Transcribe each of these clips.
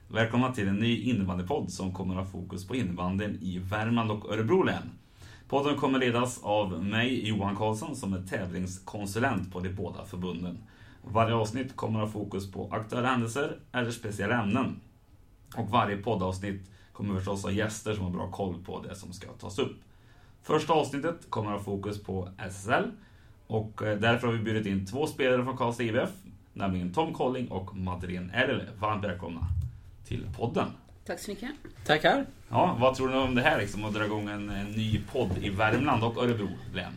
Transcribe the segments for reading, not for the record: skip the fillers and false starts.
Välkomna till en ny innebandypodd som kommer att ha fokus på innebandyn i Värmland och Örebro län. Podden kommer ledas av mig, Johan Karlsson, som är tävlingskonsulent på de båda förbunden. Varje avsnitt kommer att ha fokus på aktuella händelser eller speciella ämnen. Och varje poddavsnitt kommer förstås ha gäster som har bra koll på det som ska tas upp. Första avsnittet kommer att ha fokus på SSL. Och därför har vi bjudit in 2 spelare från Karlstad IBF, nämligen Tom Colling och Madeleine Erle. Varmt välkomna till podden. Tack så mycket. Tackar. Ja, vad tror ni om det här liksom, att dra igång en ny podd i Värmland och Örebro län?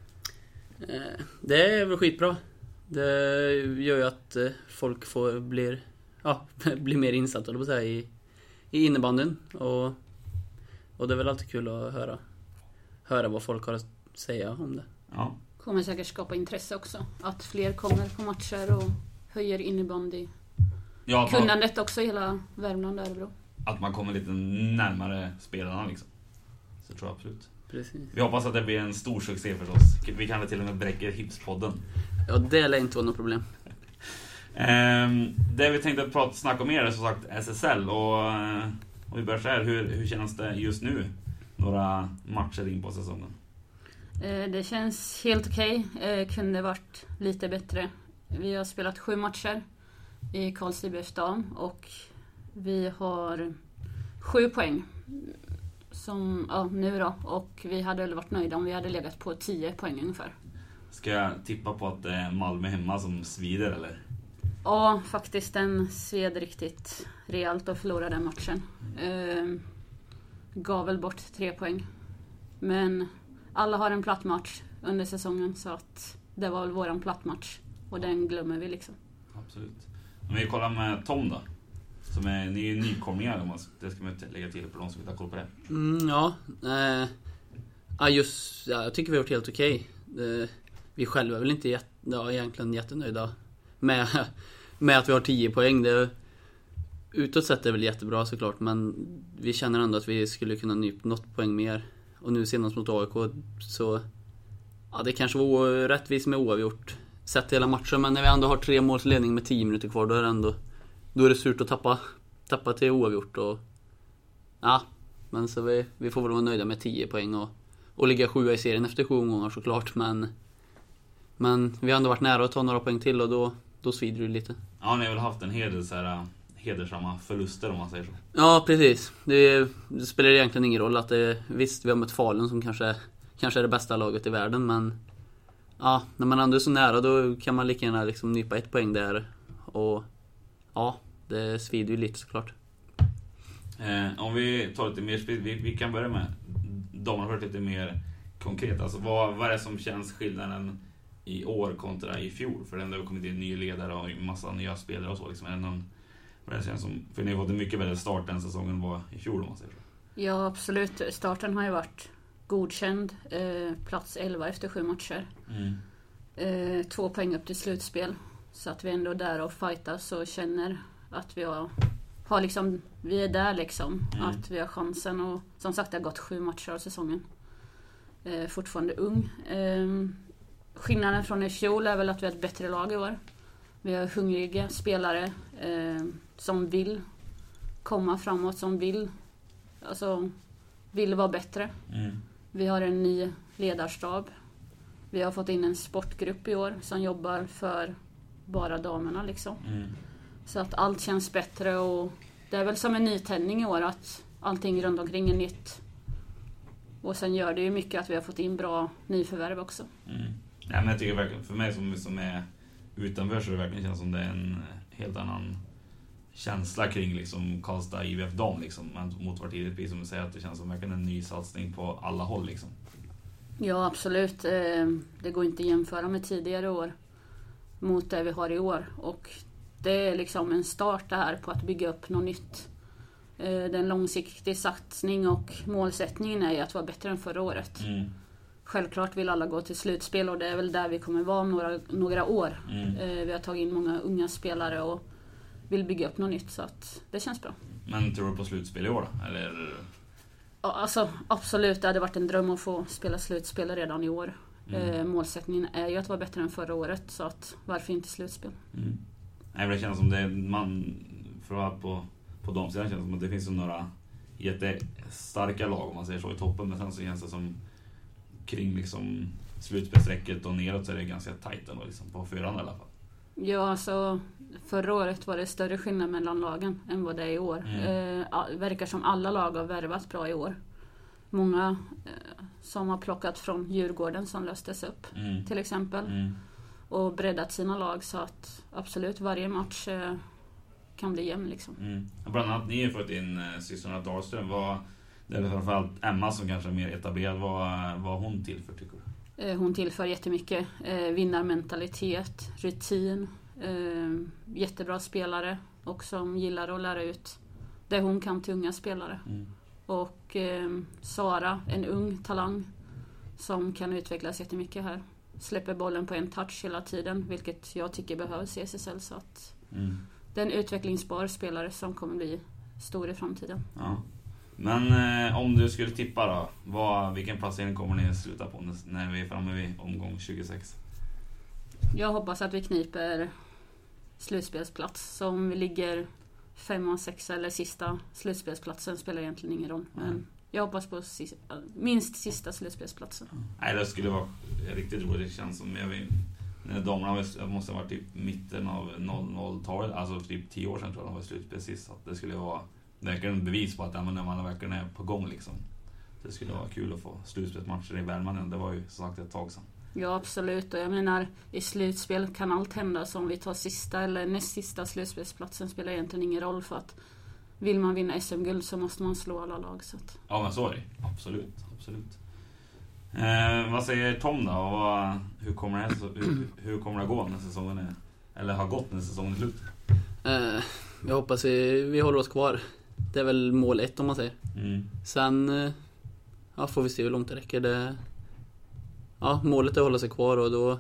Det är väl skitbra. Det gör ju att folk blir mer insatta i innebandyn. Och det är väl alltid kul att höra vad folk har att säga om det. Ja. Kommer säkert skapa intresse också. Att fler kommer på matcher och höjer innebandy. Ja, kunnandet också i hela Värmland och Örebro. Att man kommer lite närmare spelarna liksom. Så tror jag absolut. Precis. Vi hoppas att det blir en stor succé förstås. Vi kan väl till och med bräcka Hipspodden. Ja, det lär inte vara något problem. Det vi tänkte snacka om är som sagt SSL. Och vi börjar så här, hur känns det just nu? Några matcher in på säsongen. Det känns helt okej. Kunde varit lite bättre. Vi har spelat 7 matcher i Karlstad IBF dam och vi har 7 poäng nu då, och vi hade väl varit nöjda om vi hade legat på 10 poäng ungefär. Ska jag tippa på att det är Malmö hemma som svider eller? Ja, faktiskt den sved riktigt rejält och förlorade den matchen. Gav väl bort 3 poäng. Men alla har en platt match under säsongen, så att det var väl våran platt match. Och den glömmer vi liksom. Absolut. Om vi kollar med Tom då. Ni är ju nykomlingar, det ska man lägga till på de som inte har koll på det. Jag tycker vi har gjort helt okej. Vi själva är väl inte egentligen jättenöjda med att vi har 10 poäng. Utåt sett är väl jättebra såklart, men vi känner ändå att vi skulle kunna nypa något poäng mer. Och nu senast mot AIK så det kanske var rättvist med oavgjort sett hela matchen, men när vi ändå har 3 måls ledning med 10 minuter kvar, då är det surt att tappa till oavgjort. Men så vi får väl vara nöjda med 10 poäng och ligga 7 i serien efter 7 gånger såklart, men vi har ändå varit nära att ta några poäng till och då svider det lite. Ja, ni har väl haft en hel del hedersamma förluster om man säger så. Ja, precis. Det spelar egentligen ingen roll att visst, vi har mött Falun som kanske är det bästa laget i världen, men när man ändå är så nära, då kan man lika gärna liksom nypa 1 poäng där. Och det svider ju lite såklart. Om vi tar lite mer vi kan börja med de har hört lite mer konkret. Alltså vad är det som känns skillnaden i år kontra i fjol? För den har kommit in nya ledare och en massa nya spelare och så liksom. Vad det känns som, för ni har fått en mycket bättre start den säsongen var i fjol om man säger så. Ja, absolut. Starten har ju varit godkänd. Plats 11 efter 7 matcher. 2 poäng upp till slutspel. Så att vi ändå är där och fightas och känner att vi har liksom, vi är där liksom. Att vi har chansen, och som sagt det har gått 7 matcher av säsongen. Fortfarande ung. Skillnaden från i fjol är väl att vi har ett bättre lag i år. Vi har hungriga spelare som vill komma framåt, som vill vara bättre. Vi har en ny ledarstab. Vi har fått in en sportgrupp i år som jobbar för bara damerna liksom. Så att allt känns bättre, och det är väl som en nytändning i år att allting runt omkring är nytt. Och sen gör det ju mycket att vi har fått in bra nyförvärv också. Ja, men jag tycker verkligen, för mig som är utanför, så det verkligen känns som det är en helt annan känsla kring liksom Karlstad IBF dam liksom, mot vart tidigt pris, som du säger, att det känns som verkligen en ny satsning på alla håll liksom. Ja, absolut. Det går inte att jämföra med tidigare år mot det vi har i år, och det är liksom en start här på att bygga upp något nytt. Den långsiktiga satsning och målsättningen är ju att vara bättre än förra året. Självklart vill alla gå till slutspel, och det är väl där vi kommer vara om några år. Vi har tagit in många unga spelare och vill bygga upp något nytt, så att det känns bra. Men tror du på slutspel i år då? Eller? Ja, alltså, absolut, det hade varit en dröm att få spela slutspel redan i år. Målsättningen är ju att vara bättre än förra året, så att varför inte slutspel? Nej, det känns som det man för att vara på på de sidan känns det som att det finns några jättestarka lag om man säger så i toppen, men sen så känns det som kring liksom slutspelsräcket och neråt så är det ganska tajt ändå liksom, på förhand i alla fall. Ja, alltså förra året var det större skillnad mellan lagen än vad det är i år. Verkar som alla lag har värvat bra i år. Många som har plockat från Djurgården som löstes upp till exempel. Och breddat sina lag så att absolut varje match kan bli jämn liksom. Bland annat ni har fått in systrarna Dahlström. Det är framförallt Emma som kanske är mer etablerad. Vad hon tillför tycker du? Hon tillför jättemycket. Vinnarmentalitet, rutin. Jättebra spelare. Och som gillar att lära ut det hon kan till unga spelare. Och Sara, en ung talang som kan utvecklas jättemycket här. Släpper bollen på en touch hela tiden, vilket jag tycker behövs i SSL. Så att det är en utvecklingsbar spelare som kommer bli stor i framtiden. Ja. Men om du skulle tippa då, vilken placering kommer ni sluta på när vi är framme vid omgång 26? Jag hoppas att vi kniper slutspelsplats. Så om vi ligger 5, 6 eller sista slutspelsplatsen spelar egentligen ingen roll. Men jag hoppas på minst sista slutspelsplatsen. Nej, det skulle vara riktigt roligt. Det känns som när damerna måste ha varit typ mitten av 00-talet, alltså typ 10 år sedan tror jag de var slutspel sist. Så det skulle vara verkligen bevis på att när man verkligen är på gång liksom. Det skulle vara kul att få slutspelsmatcher i Värmland. Det var ju som sagt ett tag sedan. Ja, absolut. Och jag menar, i slutspel kan allt hända. Så om vi tar sista eller näst sista slutspelsplatsen spelar egentligen ingen roll, för att vill man vinna SM-guld så måste man slå alla lag. Så att... Ja, men så är det. Absolut. Vad säger Tom då? Hur kommer det gå när säsongen är, eller har gått när säsongen är slut? Jag hoppas vi håller oss kvar. Det är väl mål 1 om man säger. Sen får vi se hur långt det räcker. Målet är att hålla sig kvar, och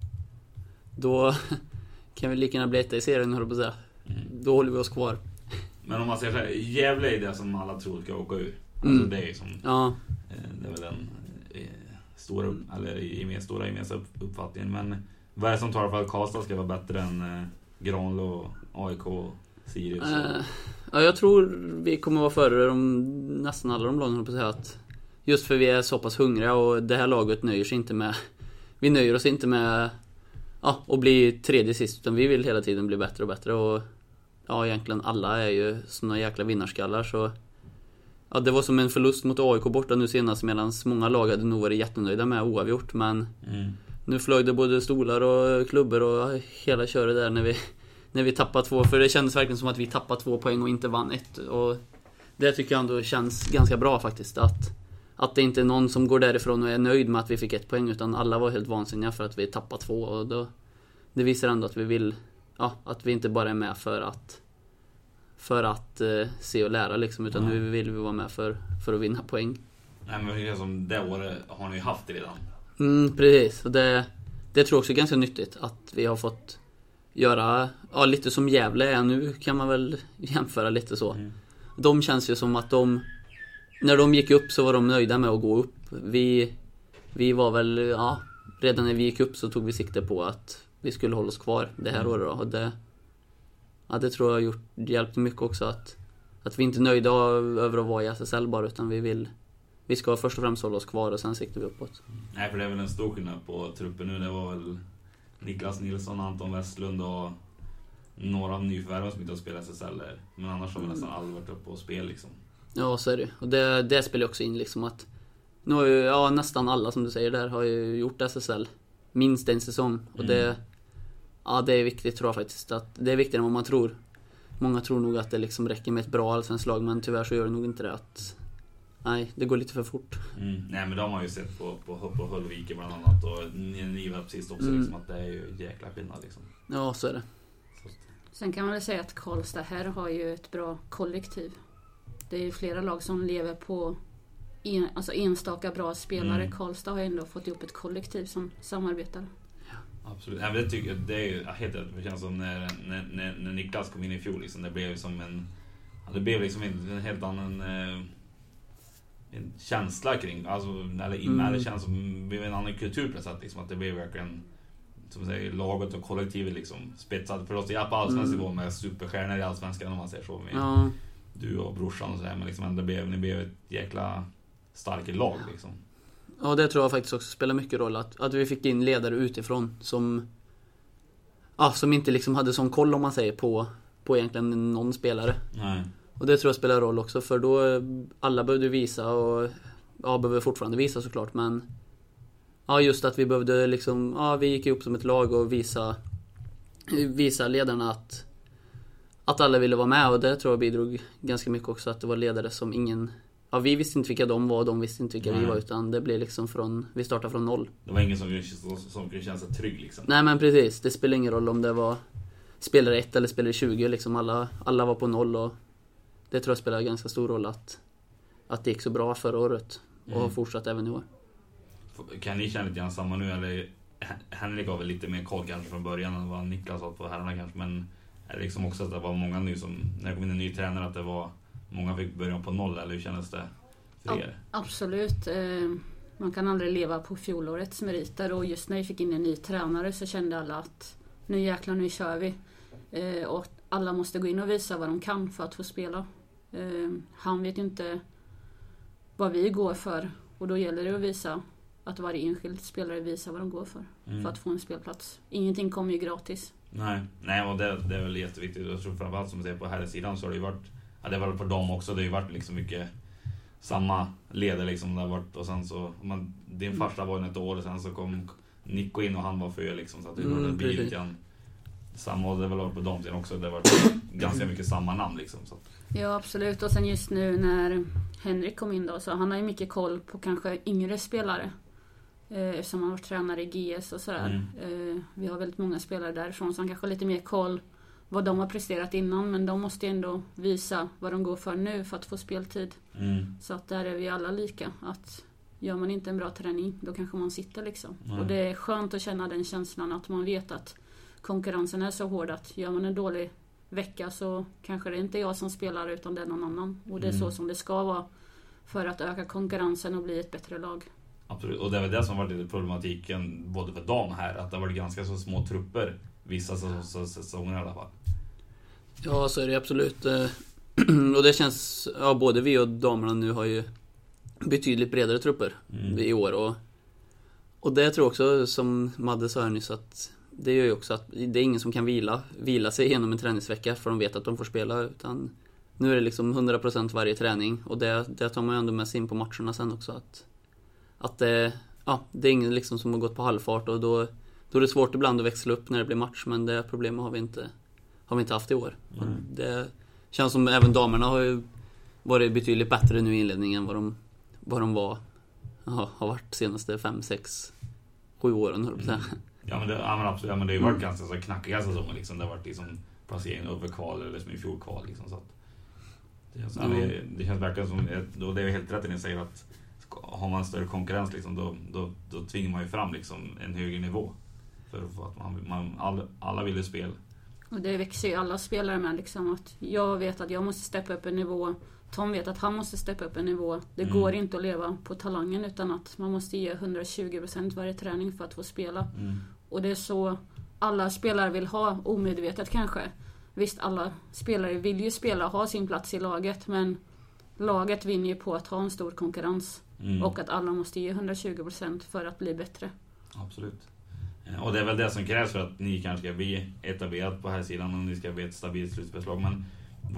då kan vi lika gärna bli 1 i serien, håller på att säga. Då håller vi oss kvar. Men om man säger så här, Gävle är det som alla tror ska åka ur. Alltså det är som det är väl den stora gemensamma uppfattningen. Men vad är det som tar för att Karlstad ska vara bättre än Granlo, AIK och Sirius? Jag tror vi kommer vara före nästan alla de lagen, på att säga, att just för vi är så pass hungriga, och det här laget nöjer oss inte med att bli tredje sist, utan vi vill hela tiden bli bättre och bättre. Och egentligen alla är ju såna jäkla vinnarskallar, så det var som en förlust mot AIK borta nu senast, medan många lag hade nog varit jättenöjda med oavgjort, men nu flög det både stolar och klubbor och hela köret där när vi tappade 2, för det kändes verkligen som att vi tappade 2 poäng och inte vann 1, och det tycker jag ändå känns ganska bra faktiskt, att det inte är någon som går därifrån och är nöjd med att vi fick 1 poäng, utan alla var helt vansinniga för att vi tappade 2, och då, det visar ändå att vi vill, att vi inte bara är med för att se och lära liksom, utan nu vill vi vara med för att vinna poäng. Nej, men det är som det året har ni haft det redan. Precis, och det tror jag också är ganska nyttigt att vi har fått göra lite som Gävle är nu, kan man väl jämföra lite så. De känns ju som att när de gick upp så var de nöjda med att gå upp. Vi var väl, redan när vi gick upp så tog vi sikte på att vi skulle hålla oss kvar det här året då. Och det tror jag hjälpte mycket också, att vi inte är nöjda över att vara i SSL bara, utan vi ska först och främst hålla oss kvar och sen siktar vi uppåt. Nej, för det är väl en stor skillnad på truppen nu. Det var väl Niklas Nilsson, Anton Westlund och några nyförvärv som inte har spelat SSL. Men annars har vi nästan aldrig varit uppe på spel liksom. Ja, så är det. Och det spelar också in liksom, att nu har ju nästan alla som du säger där har ju gjort SSL minst en säsong. Och det är viktigt, tror jag faktiskt. Att det är viktigare än vad man tror. Många tror nog att det liksom räcker med ett bra allsvenskt lag, men tyvärr så gör det nog inte det. Nej, det går lite för fort. Nej, men de har ju sett på Höllvike bland annat, och ni var precis också liksom, att det är ju jäkla skillnad liksom. Ja, så är det. Sen kan man väl säga att Karlstad här har ju ett bra kollektiv. Det är ju flera lag som lever på enstaka bra spelare. Karlstad har ändå fått ihop ett kollektiv som samarbetar. Absolut. Ja, det tycker jag, det är ju helt rätt. Det känns som när Niklas kom in i fjol liksom, det blev ju som en helt annan en känsla kring, alltså det känns som en annan kultur på sätt liksom, att det blev verkligen, som man säger, laget och kollektivet liksom spetsat för oss i allsvensk nivå med superstjärnor i allsvenskan, om man säger så. du och brorsan och sådär, men liksom ändå ni blev ett jäkla starkt lag liksom. Ja, det tror jag faktiskt också spelar mycket roll, att vi fick in ledare utifrån som inte liksom hade sån koll, om man säger, på egentligen någon spelare. Nej. Och det tror jag spelar roll också, för då alla behövde visa, och behöver fortfarande visa såklart, men just att vi behövde liksom, vi gick upp som ett lag och visa ledarna att alla ville vara med, och det tror jag bidrog ganska mycket också, att det var ledare som ingen... vi visste inte vilka de var, och de visste inte vilka vi var, utan det blev liksom vi startade från noll. Det var ingen som kunde känna sig trygg liksom. Nej, men precis, det spelar ingen roll om det var spelare 1 eller spelare 20 liksom, alla var på noll, och det tror jag spelar ganska stor roll att det gick så bra förra året och har fortsatt även i år. Kan ni känna lite grann samma nu, eller Henrik har väl lite mer koll kanske från början än vad Niklas har på herrarna kanske, men är det liksom också att det var många nu som, när det kom in en ny tränare, att det var många fick börja på noll, eller hur kändes det för er? Absolut. Man kan aldrig leva på fjolårets meriter, och just när vi fick in en ny tränare så kände alla att nu jäklar, nu kör vi. Och alla måste gå in och visa vad de kan för att få spela. Han vet ju inte vad vi går för, och då gäller det att visa att varje enskild spelare visar vad de går för att få en spelplats. Ingenting kommer ju gratis. Nej, och det är väl jätteviktigt. Jag tror framförallt, som du säger, på här sidan så har det ju varit, det var för dem också, det har ju varit liksom mycket samma ledare liksom, det har varit, och sen så din farsa var ett år, och sen så kom Nico in och han var för liksom, så att det blir lite grann samma, och det var på dem sidan också, det var ganska mycket samma namn liksom, så att. Ja, absolut. Och sen just nu när Henrik kom in då, så han har ju mycket koll på kanske yngre spelare, som har varit tränare i GS och sådär. Vi har väldigt många spelare därifrån som kanske har lite mer koll vad de har presterat innan, men de måste ändå visa vad de går för nu för att få speltid. Så att där är vi alla lika, att gör man inte en bra träning, då kanske man sitter liksom. Och det är skönt att känna den känslan, att man vet att konkurrensen är så hård att gör man en dålig vecka så kanske det inte är jag som spelar, utan det är någon annan. Och det är så som det ska vara för att öka konkurrensen och bli ett bättre lag. Absolut, och det är väl det som har varit lite problematiken både för dam här, att det har varit ganska så små trupper vissa säsonger i alla fall. Ja, så är det absolut. Och det känns, både vi och damerna nu har ju betydligt bredare trupper i år, och det tror jag också, som Madde sa här nyss, att det gör ju också att det är ingen som kan vila sig genom en träningsvecka, för de vet att de får spela, utan nu är det liksom 100% varje träning, och det tar man ju ändå med sig in på matcherna sen också, att det är ingen liksom som har gått på halvfart, och då är det svårt ibland att växla upp när det blir match, men det problemet har vi inte haft i år. Det känns som även damerna har ju varit betydligt bättre nu i inledningen än vad de var har varit senaste 5, 6, 7 åren, höll jag på att säga. Ja, men absolut. Ja, men det har ju varit ganska så knackiga säsonger liksom. Det har varit liksom placering över kval, eller som i fjol kval liksom, så att det känns verkligen som, och det är helt rätt när ni säger att har man större konkurrens liksom, då tvingar man ju fram liksom en högre nivå, för att alla vill ju spel. Och det växer ju alla spelare med liksom, att jag vet att jag måste steppa upp en nivå, Tom vet att han måste steppa upp en nivå. Det går inte att leva på talangen, utan att man måste ge 120% varje träning för att få spela. Och det är så alla spelare vill ha, omedvetet kanske. Visst, alla spelare vill ju spela och ha sin plats i laget, men laget vinner ju på att ha en stor konkurrens. Och att alla måste ge 120% för att bli bättre. Absolut. Och det är väl det som krävs för att ni kanske ska bli etablerat på här sidan, och ni ska bli ett stabilt slutspelslag. Men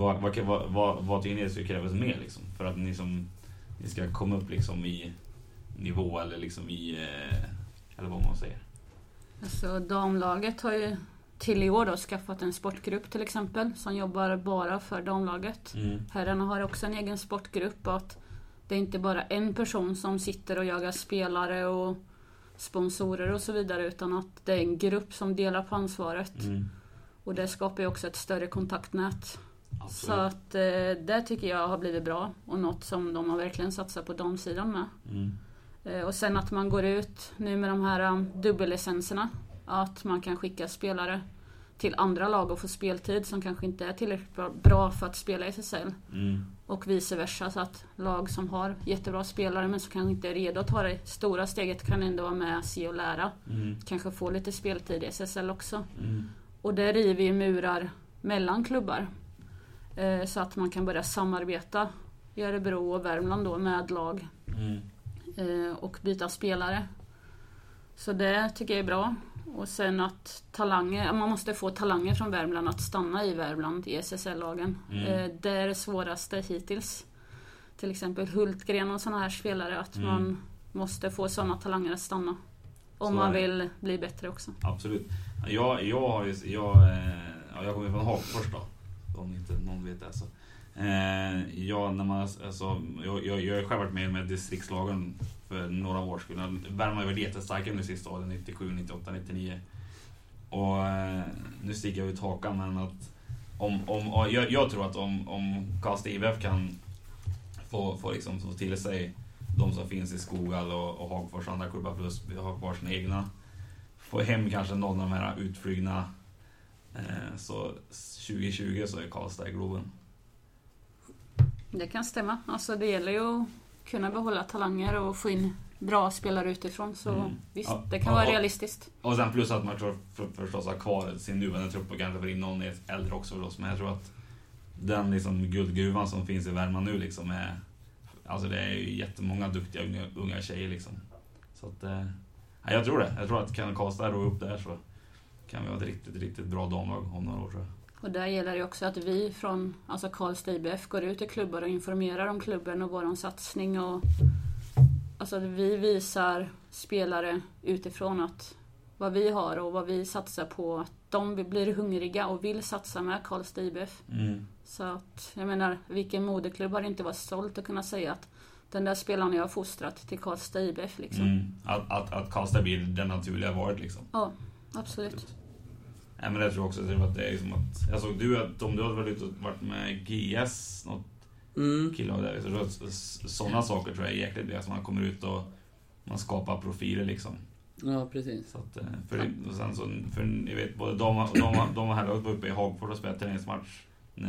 vad tycker ni ska krävas mer liksom, för att ni ska komma upp liksom i nivå, eller liksom eller vad man säger? Alltså, damlaget har ju till i år då skaffat en sportgrupp till exempel, som jobbar bara för damlaget. Herrarna har också en egen sportgrupp, och att det är inte bara en person som sitter och jagar spelare och sponsorer och så vidare, utan att det är en grupp som delar på ansvaret. Och det skapar ju också ett större kontaktnät. Absolut. Så att det tycker jag har blivit bra, och något som de har verkligen satsat på damsidan med. Och sen att man går ut nu med de här dubbellicenserna, att man kan skicka spelare till andra lag och få speltid som kanske inte är tillräckligt bra för att spela i SSL. Och vice versa, så att lag som har jättebra spelare men som kanske inte är redo att ta det stora steget kan ändå vara med, se och lära. Kanske få lite speltid i SSL också. Och det river ju murar mellan klubbar. Så att man kan börja samarbeta i Örebro och Värmland då med lag. Och byta spelare. Så det tycker jag är bra. Och sen att man måste få talanger från Värmland att stanna i Värmland i SSL-lagen. Det är det svåraste hittills. Till exempel Hultgren och sådana här spelare. Att man måste få sådana talanger att stanna. Om man vill bli bättre också. Absolut. Jag kommer från Hagfors då. Om inte någon vet det så. Jag har själv varit med distriktslagen för några år sedan. Värmland har varit jättestarka under sista åren, 97, 98, 99. Och nu sticker jag ut hakan, men att jag tror att om Karlstad IBF kan få liksom få till sig de som finns i Skoghall och Hagfors andra klubbar plus Hagfors egna, få hem kanske någon av de här utflygna, så 2020 så är Karlstad i Globen. Det kan stämma. Alltså det gäller ju att kunna behålla talanger och få in bra spelare utifrån. Så visst, det kan vara realistiskt. Och sen plus att man förstås har kvar sin nuvarande trupp och kanske för in någon äldre också för oss. Men jag tror att den liksom guldgruvan som finns i Värmland nu liksom är... Alltså det är ju jättemånga duktiga unga tjejer liksom. Så att... jag tror det. Jag tror att kan Karlstad ro upp där så kan vi ha ett riktigt bra damlag om några år, tror jag. Och där gäller det också att vi från Karlstad IBF går ut i klubbar och informerar om klubben och vår satsning. Och, alltså vi visar spelare utifrån att vad vi har och vad vi satsar på. Att de blir hungriga och vill satsa med Karlstad IBF. Så att, jag menar, vilken moderklubb har inte varit stolt att kunna säga att den där spelaren jag har fostrat till Karlstad IBF liksom. Att Karlstad blir den naturliga varit liksom. Ja, absolut. Ja, men jag tror också att det är som att... Jag såg om du hade varit med GS, något killar där. Så jag tror att sådana saker tror jag är jäkligt bra. Att man kommer ut och man skapar profiler liksom. Ja, precis. Så att, för ni vet, både de och herrar var uppe i Hagfors och spelade träningsmatch.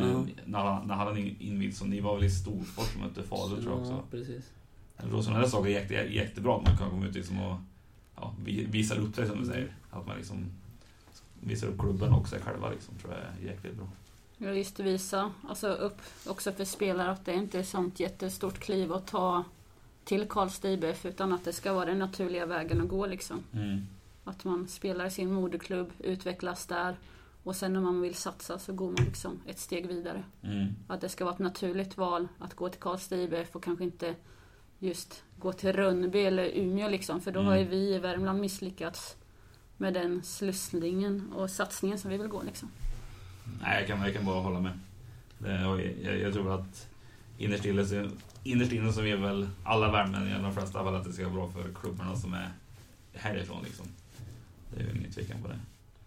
När han invigt som ni var väl i Storfors som mötte Falun, tror jag också. Ja, precis. Jag tror sådana där saker är jättebra att man kan komma ut liksom och visa upp sig, som du säger. Att man liksom visar upp klubben och sig själva liksom, tror jag är jäkligt bra. Ja, just visa upp också för spelare att det inte är sånt jättestort kliv att ta till Karlstad IBF, utan att det ska vara den naturliga vägen att gå liksom. Att man spelar i sin moderklubb, utvecklas där och sen när man vill satsa så går man liksom ett steg vidare. Att det ska vara ett naturligt val att gå till Karlstad IBF och kanske inte just gå till Rönnby eller Umeå liksom, för då har ju vi i Värmland misslyckats med den slussningen och satsningen som vi vill gå liksom. Nej, jag kan bara hålla med. Jag tror att innerst inne så är väl alla värmlänningar, de flesta, väl att det ska vara bra för klubbarna som är härifrån liksom. Det är ju ingen tvekan på det.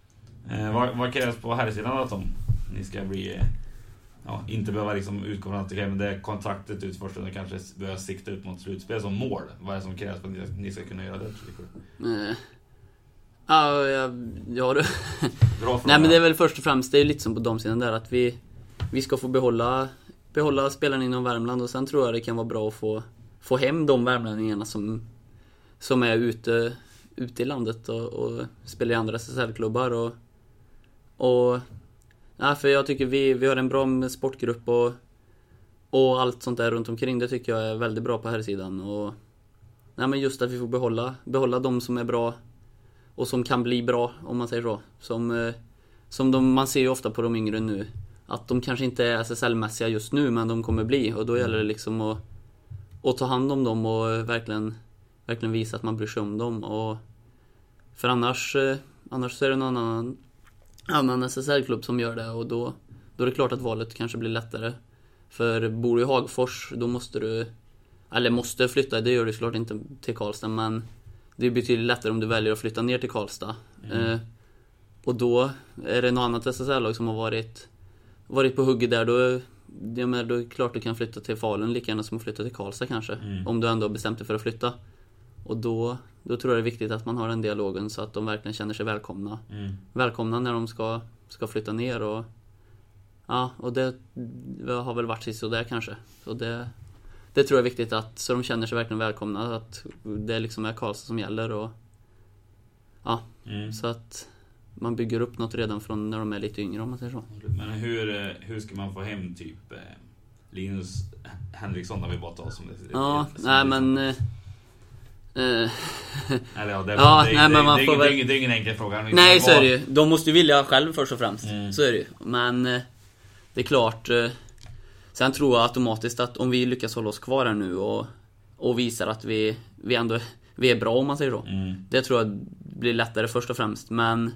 Vad krävs på herrsidan att ni ska bli inte behöva liksom utgå från att det är kontraktet ut först och kanske börja sikta ut mot slutspel som mål? Vad är det som krävs för att ni ska kunna göra det? Nej, men det är väl först och främst, det är lite som på de sidan där, att vi ska få behålla spelarna inom Värmland, och sen tror jag det kan vara bra att få hem de värmlänningarna som är ute i landet och spelar i andra SSL-klubbar för jag tycker vi har en bra sportgrupp och allt sånt där runt omkring. Det tycker jag är väldigt bra på här sidan. Och men just att vi får behålla de som är bra och som kan bli bra, om man säger så. Man ser ju ofta på de yngre nu att de kanske inte är SSL-mässiga just nu, men de kommer bli, och då gäller det liksom att ta hand om dem och verkligen visa att man bryr sig om dem. Och för annars så är det någon annan SSL-klubb som gör det, och då är det klart att valet kanske blir lättare. För bor du i Hagfors, då måste flytta, det gör du såklart inte till Karlstad, men det är betydligt lättare om du väljer att flytta ner till Karlstad. Och då är det något annat SSL-lag som har varit på hugget där, då är det klart du kan flytta till Falun lika gärna som att flytta till Karlstad kanske, om du ändå har bestämt dig för att flytta. Och då tror jag det är viktigt att man har den dialogen så att de verkligen känner sig välkomna. Välkomna när de ska flytta ner, och det har väl varit så där kanske. Så det tror jag är viktigt, att så de känner sig verkligen välkomna, att det liksom är Karlstad som gäller, och så att man bygger upp något redan från när de är lite yngre, om man säger så. Men hur ska man få hem typ Linus Henriksson, när vi bara tar som det? Ja, nej men... Eller ja, det är ingen enkel fråga. Nej, så är det ju. De måste ju vilja själv först och främst. Så är det ju. Men det är klart. Sen tror jag automatiskt att om vi lyckas hålla oss kvar här nu och visar att vi ändå är bra, om man säger så. Det tror jag blir lättare först och främst. Men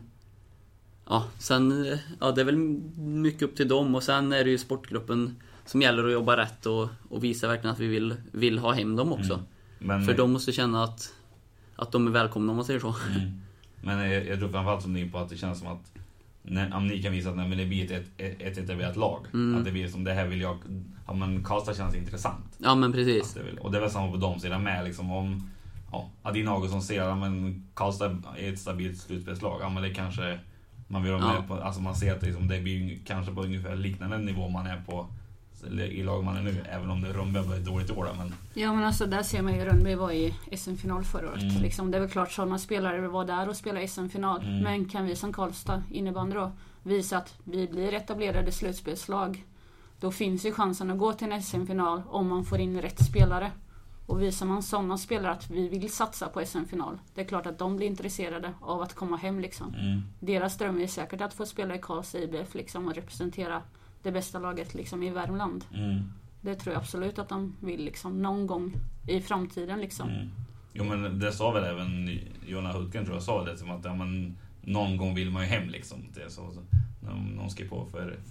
ja, sen det är väl mycket upp till dem. Och sen är det ju sportgruppen som gäller att jobba rätt och visa verkligen att vi vill ha hem dem också. För de måste känna att de är välkomna, om man säger så. Men jag tror framförallt som ni på att det känns som att om ni kan visa att det blir ett etablerat lag. Att det blir som det här vill jag... Ja, men Karlstad känns intressant. Ja, men precis. Och det är väl samma på dem sidan med. Liksom, om Adin Augustsson ser att Karlstad är ett stabilt slutspelslag. Ja, men det kanske... Man vill vara med på... Alltså man ser att det blir kanske på ungefär liknande nivå man är på i lag man är nu, även om det Rönnby var ett dåligt år. Men... Ja, men alltså där ser man ju Rönnby var i SM-final förra året. Liksom, det är väl klart sådana spelare vill vara där och spela SM-final. Men kan vi som Karlstad innebandy då visa att vi blir etablerade slutspelslag, då finns ju chansen att gå till en SM-final om man får in rätt spelare. Och visar man sådana spelare att vi vill satsa på SM-final, det är klart att de blir intresserade av att komma hem liksom. Deras dröm är säkert att få spela i Karlstad IBF liksom, och representera det bästa laget liksom i Värmland. Det tror jag absolut att de vill liksom, någon gång i framtiden liksom. Jo, men det sa väl även Jonna Hultgren, tror jag, sa det som att någon gång vill man ju hem liksom. Det är så någon ska på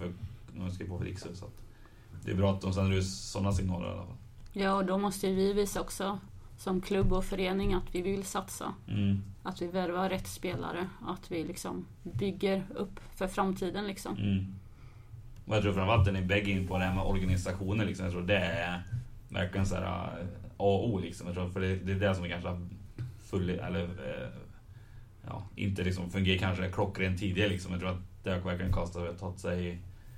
för Rikshus, så att det är bra att de sänder ut sådana signaler i alla fall. Ja, och då måste vi visa också som klubb och förening att vi vill satsa. Att vi värvar rätt spelare, att vi liksom bygger upp för framtiden liksom. Och jag tror framförallt att ni bägge in på det här med organisationer liksom. Jag tror det är verkligen så här A och O liksom. Jag tror, för det är det som är kanske inte liksom fungerar kanske klockrent tidigare liksom. Jag tror att det har verkligen tagit sig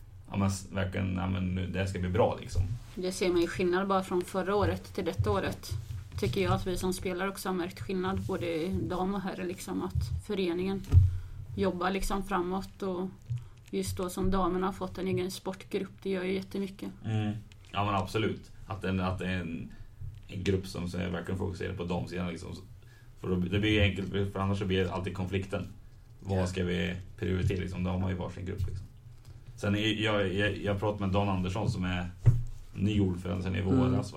det ska bli bra liksom. Det ser man ju skillnad bara från förra året till detta året. Tycker jag att vi som spelare också har märkt skillnad, både dam och herre liksom, att föreningen jobbar liksom framåt, och just då som damerna har fått en egen sportgrupp, det gör ju jättemycket. Ja, men absolut. Att det är en grupp som är verkligen fokuserar på damsidan liksom. För det blir enkelt, för annars så blir det alltid konflikten. Vad ska vi prioritera liksom? Då har man ju varsin grupp liksom. Sen jag pratade med Dan Andersson som är ny ordförande sen i våras.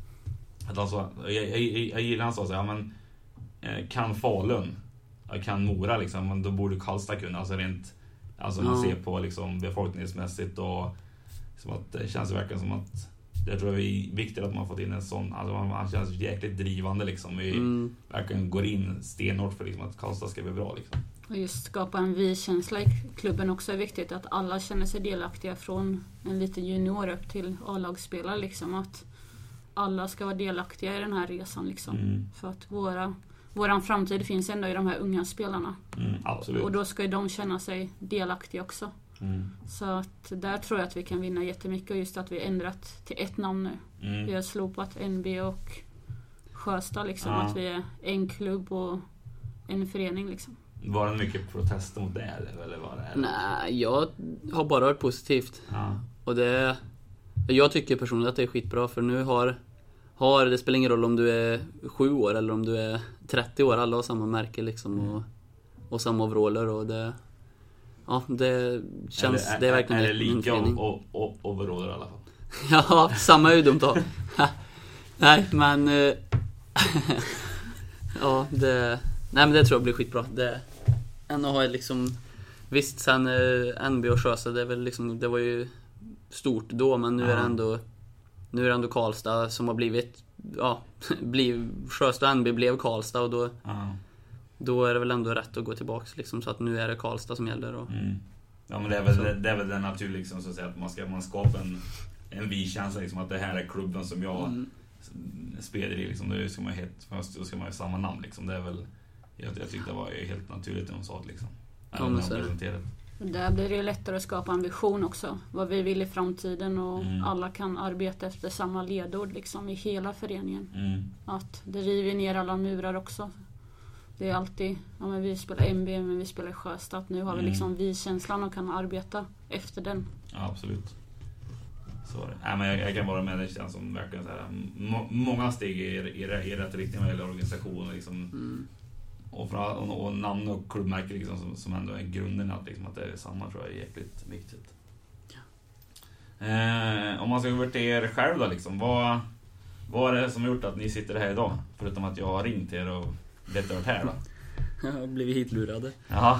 Jag gillar han sa så här, men kan Falun, kan Mora liksom, men då borde Karlstad kunna, alltså rent, alltså man ser på liksom befolkningsmässigt, och som att det känns verkligen som att det tror jag är viktigt att man fått in en sån, alltså man känns jäkligt drivande liksom, vi verkligen går in stenhårt för liksom att Karlstad ska bli bra liksom. Och just skapa en vi-känsla i klubben också är viktigt, att alla känner sig delaktiga från en liten junior upp till A-lagsspelare liksom, att alla ska vara delaktiga i den här resan liksom. För att våran framtid finns ändå i de här unga spelarna. Absolut. Och då ska ju de känna sig delaktiga också. Så att där tror jag att vi kan vinna jättemycket, och just att vi ändrat till ett namn nu. Vi har slopat NB och Sjöstad liksom, att vi är en klubb och en förening liksom. Var det mycket protester mot det eller var det? Nej, jag har bara hört positivt. Och jag tycker personligen att det är skitbra, för nu har det spelar ingen roll om du är 7 år eller om du är 30 år, alla har samma märke liksom, och samma overaller, och det känns, det är verkligen är det lika overaller i alla fall. Ja, samma är dumt då. Nej, men nej, men det tror jag blir skitbra. Det ändå har liksom, visst sen NB och Sjöstad, det är väl liksom, det var ju stort då, men nu är det ändå Karlstad som har blivit Sjöstad och NB blev Karlstad, och då är det väl ändå rätt att gå tillbaks liksom, så att nu är det Karlstad som gäller och... Ja, men det är väl den naturliga liksom, så att säga, att man skapar en vi-känsla liksom, att det här är klubben som jag spelar i liksom, då ska man ha samma namn liksom. Det är väl, jag tyckte det var helt naturligt när de sa det liksom. Där blir det lättare att skapa en vision också, vad vi vill i framtiden, och alla kan arbeta efter samma ledord liksom, i hela föreningen. Att det river ner alla murar också. Det är alltid, ja men vi spelar MB men vi spelar i Sjöstad. Nu har vi liksom vi-känslan och kan arbeta efter den. Ja, absolut. Så är det. Nej, men jag kan vara med, det känns som verkligen så här, många steg i rätt riktning vad gäller organisationen liksom. Och namn och klubbmärke liksom, som ändå är grunden att, liksom, att det är samma, tror jag är jäkligt viktigt. Om man ska gå över till er själv då, liksom, vad är det som har gjort att ni sitter här idag? Förutom att jag har ringt er och letat här då. Jag har blivit hitlurade. Jaha.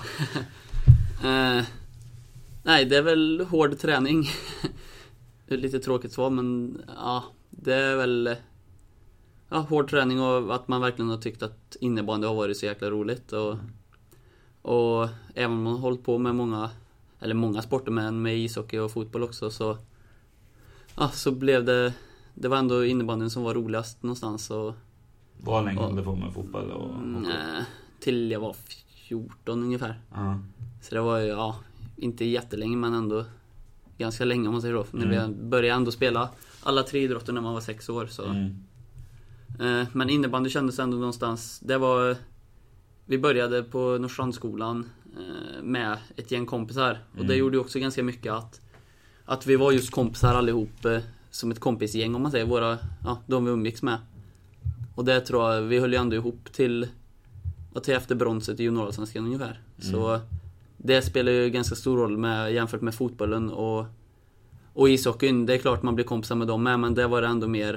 Nej, det är väl hård träning. Det är lite tråkigt svar, men ja, det är väl hård träning och att man verkligen har tyckt att innebandy har varit så jäkla roligt. Och även om man har hållit på med många sporter, men med ishockey och fotboll också, så blev det var ändå innebandyn som var roligast någonstans. Vad länge höll du på med fotboll? Till jag var 14 ungefär. Så det var ju, inte jättelänge, men ändå ganska länge om man säger så. När vi började ändå spela alla 3 idrotter när man var 6 år. Så. Men innebandy kändes ändå någonstans. Vi började på Norrstrandsskolan med ett gäng kompisar. Och det gjorde också ganska mycket att vi var just kompisar allihop, som ett kompisgäng om man säger. De vi umgicks med. Och det tror jag, vi höll ju ändå ihop till efter bronset i juniorallsvenskan ungefär. Så det spelar ju ganska stor roll jämfört med fotbollen och ishockeyn. Det är klart man blir kompisar med dem med, men det var ändå mer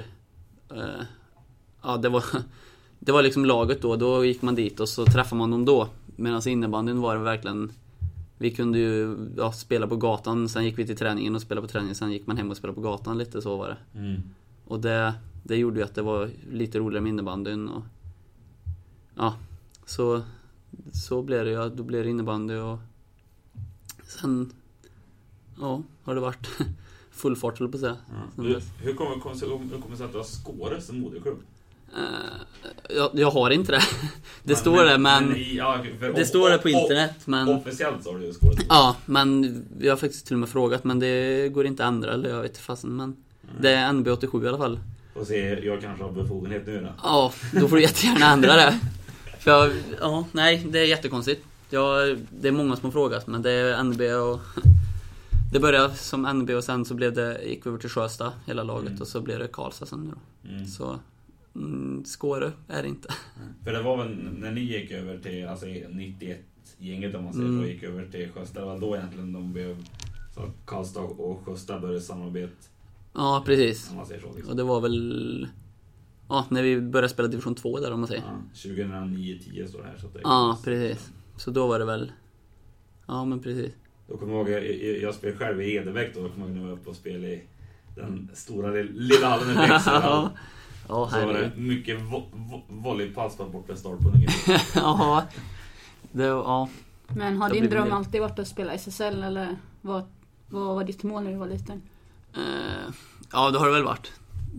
det var liksom laget då gick man dit och så träffade man dem då. Medan innebandyn var det verkligen, vi kunde ju spela på gatan, sen gick vi till träningen och spelade på träningen, sen gick man hem och spelade på gatan, lite så var det. Och det gjorde ju att det var lite roligare med innebandyn och så blev det ju, då blev det innebandy och sen har det varit full fart, höll på att säga. Hur kommer det sig att du har Skåre som moderklubb? Jag har inte det. Det står det, men det står det på internet, men officiellt så har du Skåre. Ja, men jag har faktiskt till och med frågat, men det går inte att ändra, eller jag vet inte fasen, men det är NB87 i alla fall. Och se, jag kanske har befogenhet nu då. Ja, då får du jättegärna ändra det. För nej, det är jättekonstigt. Det är många som har frågat, men det är NB och det började som NB och sen så gick vi över till Sjöstad hela laget och så blev det Karlstad sen nu då. Så Skåre är det inte. För det var väl när ni gick över till 91-gänget om man säger så, gick över till Sjöstad, det var då egentligen de blev så Karlstad och Sjöstad började samarbeta. Ja, precis. Om man säger så, liksom. Och det var väl när vi började spela division 2 där, om man säger. 2009-10 står det här, så det precis. Så då var det väl men precis. Då kommer jag ihåg, jag spelade själv i Edebäck då, kommer jag nu upp och spela i den stora lilla hallen i Bäcksa. Så var det mycket volleypass på borta stolpen. Men har din dröm alltid varit att spela SSL, eller vad var ditt mål när du var liten? Ja, det har det väl varit.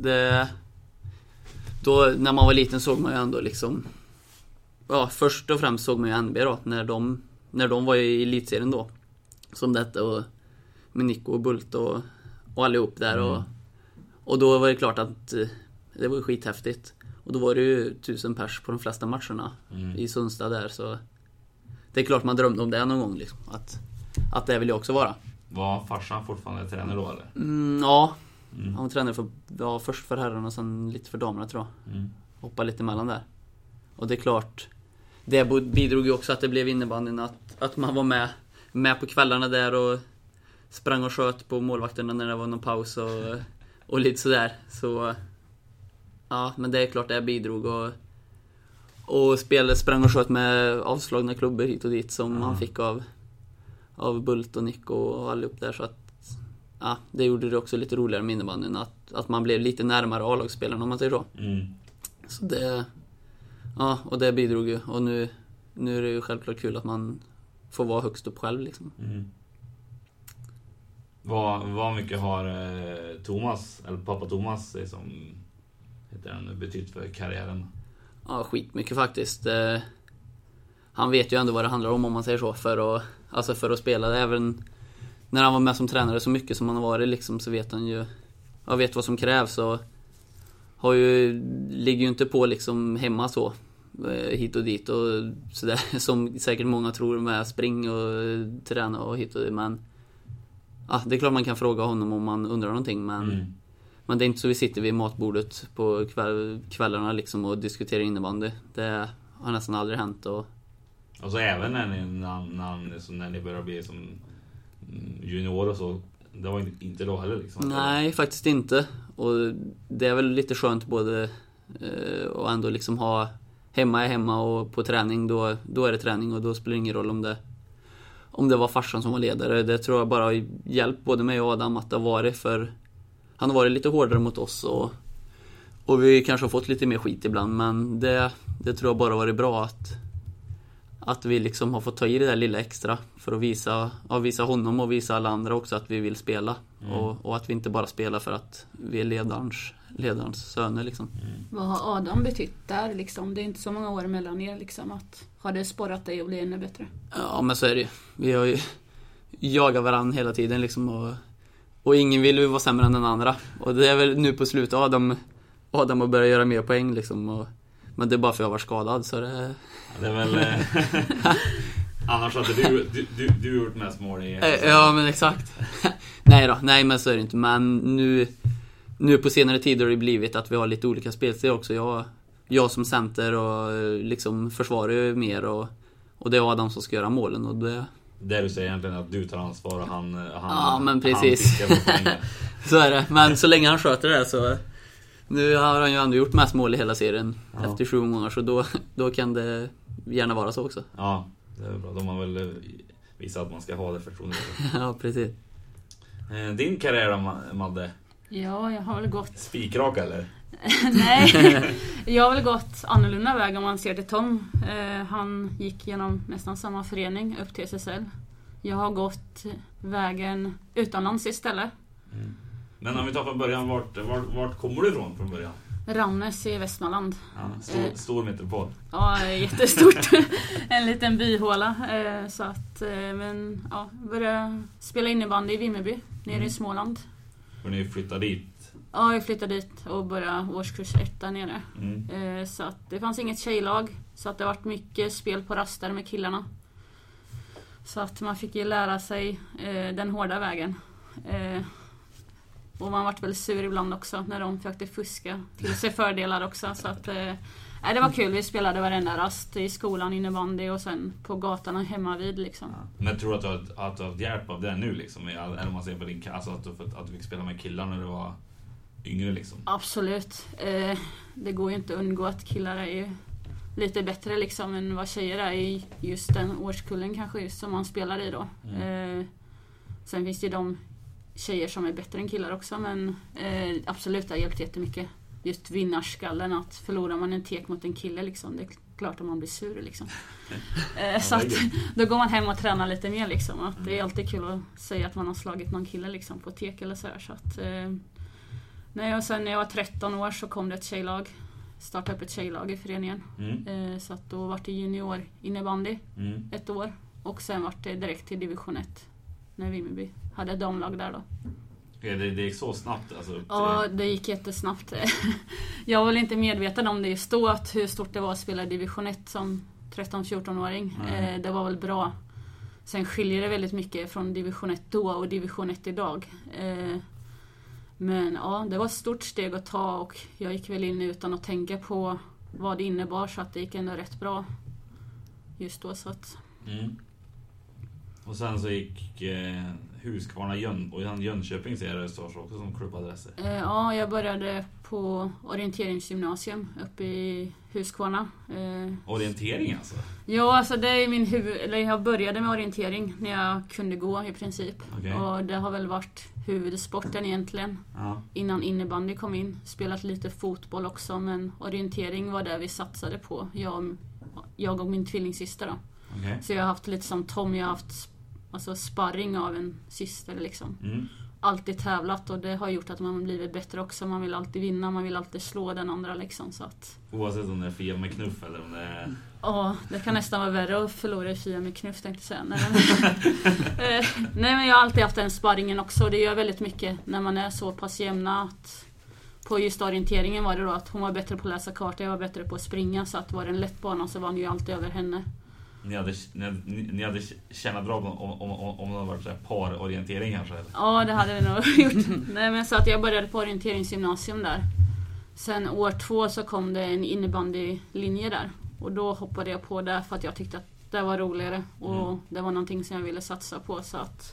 Då när man var liten såg man ju ändå liksom, först och främst såg man ju NB då, när de var i elitserien då, som detta, och med Nico och Bult och allihop där, och då var det klart att det var skithäftigt. Och då var det ju 1000 pers på de flesta matcherna i Sundstad där, så det är klart man drömde om det någon gång liksom, att det vill jag också vara. Var farsan fortfarande tränare då, eller? Han var tränare först för herrarna och sen lite för damerna, tror jag. Hoppa lite emellan där. Och det är klart, det bidrog ju också att det blev innebandyn, att man var med på kvällarna där och sprang och sköt på målvakterna när det var någon paus och lite sådär. Så men det är klart det bidrog, och sprang och sköt med avslagna klubbor hit och dit som han fick av Bult och Nico och allihop där, så att det gjorde det också lite roligare med innebandyn, att man blev lite närmare A-lagsspelarna, om man säger så. Så det och det bidrog ju, och nu är det ju självklart kul att man får vara högst upp själv liksom. Vad mycket har Thomas, eller pappa Thomas som heter han, betytt för karriären? Ja, skitmycket faktiskt. Han vet ju ändå vad det handlar om man säger så, för att spela det. Även när han var med som tränare så mycket som han har varit liksom, så vet han ju, vet vad som krävs, och ligger ju inte på liksom hemma så hit och dit och sådär, som säkert många tror med spring och träna och hit och dit, men det är klart man kan fråga honom om man undrar någonting, men det är inte så vi sitter vid matbordet på kvällarna liksom och diskuterar innebandy. Det har nästan aldrig hänt. Och så även när ni börjar bli som junior och så, det var inte då heller liksom? Nej, faktiskt inte. Och det är väl lite skönt både och ändå liksom ha hemma och på träning, då är det träning och då spelar det ingen roll om det var farsan som var ledare. Det tror jag bara har hjälpt både mig och Adam att det har varit, för han har varit lite hårdare mot oss och vi kanske har fått lite mer skit ibland, men det tror jag bara har varit bra att vi liksom har fått ta i det där lilla extra för att visa honom och visa alla andra också att vi vill spela och att vi inte bara spelar för att vi är ledarens söner liksom. Vad har Adam betytt där liksom? Det är inte så många år mellan er liksom, har det sporrat dig att bli ännu bättre? Ja, men så är det. Vi har ju jagat varandra hela tiden liksom, och ingen vill ju vara sämre än den andra, och det är väl nu på slutet Adam har börjat göra mer poäng liksom, men det är bara för att jag var skadad, så det är väl annars hade du gjort mest mål i ja, men exakt. Nej, men så är det inte. Men nu på senare tid har det blivit att vi har lite olika spelstil också. Jag som center och liksom försvarar mer, och det är Adam som ska göra målen, och det du säger egentligen att du tar ansvar och han ja, men precis. Så är det. Men så länge han sköter det så. Nu har han ju ändå gjort mest mål i hela serien efter 7 gånger, så då kan det gärna vara så också. Ja, det är bra. De har väl visat att man ska ha det förtroendet. Ja, precis. Din karriär då, Madde? Ja, jag har väl gått... Spikrak eller? Nej, jag har väl gått annorlunda väg om man ser till Tom. Han gick genom nästan samma förening upp till SSL. Jag har gått vägen utomlands istället. Men om vi tar från början, vart kommer du ifrån från början? Ramnäs i Västmanland. Ja, stor metropol. Ja, jättestort. En liten byhåla. Så att, men ja, började spela innebandy i Vimmerby, nere i Småland. Och ni flyttade dit? Ja, jag flyttade dit och började årskurs 1 där nere. Så att det fanns inget tjejlag, så att det varit mycket spel på raster med killarna. Så att man fick ju lära sig den hårda vägen. Och man vart väl sur ibland också när de försökte fuska till sig fördelar också. Så att det var kul. Vi spelade varenda rast i skolan, innebandy, och sen på gatorna hemma vid liksom. Ja. Men tror du att du har hjälp av det nu liksom? Eller om man ser på din alltså att du fick spela med killar när du var yngre liksom? Absolut. Det går ju inte att undgå att killar är ju lite bättre liksom än vad tjejer är i just den årskullen kanske, just som man spelar i då. Sen finns det ju de tjejer som är bättre än killar också, men absolut, det har hjälpt jättemycket. Just vinnarskallen, att förlorar man en tek mot en kille liksom, det är klart att man blir sur liksom. Så att, då går man hem och tränar lite mer liksom. Att det är alltid kul att säga att man har slagit någon kille liksom på tek eller så här. Så att, och sen när jag var 13 år så kom det ett tjejlag. Startade upp ett tjejlag i föreningen. Så att då var det junior innebandy 1 år. Och sen var det direkt till division 1 när Vimmerby hade damlag där då. Det gick så snabbt alltså? Ja, det gick jättesnabbt. Jag var väl inte medveten om det just då, att hur stort det var att spela i division 1 som 13-14-åring. Det var väl bra. Sen skiljer det väldigt mycket från division 1 då och division 1 idag. Men ja, det var ett stort steg att ta, och jag gick väl in utan att tänka på vad det innebar, så att det gick ändå rätt bra just då. Så att... Och sen så gick Huskvarna och Jönköping ser det står också som klubbadresser. Ja, jag började på orienteringsgymnasium uppe i Huskvarna. Orientering alltså? Ja, alltså det är jag började med orientering när jag kunde gå i princip. Okay. Och det har väl varit huvudsporten egentligen. Ja. Innan innebandy kom in. Spelat lite fotboll också, men orientering var det vi satsade på. Jag och min tvillingsyster då. Okay. Så jag har haft lite som Tom, jag har haft sparring av en syster liksom. Alltid tävlat, och det har gjort att man blivit bättre också. Man vill alltid vinna, man vill alltid slå den andra liksom, så att... Oavsett om det är fia med knuff eller om det är... Ja, det kan nästan vara värre att förlora i fia med knuff, tänkte jag säga. Nej, men jag har alltid haft den sparringen också, och det gör väldigt mycket när man är så pass jämna, att på just orienteringen var det då att hon var bättre på att läsa kartor, jag var bättre på att springa, så att var det en lätt bana så var ni ju alltid över henne. Ni hade tjänat bra om det hade varit så här parorientering kanske? Eller? Ja, det hade det nog gjort. Nej, men så att jag började på orienteringsgymnasium där. Sen år 2 så kom det en innebandylinje där. Och då hoppade jag på där för att jag tyckte att det var roligare. Och det var någonting som jag ville satsa på. Så att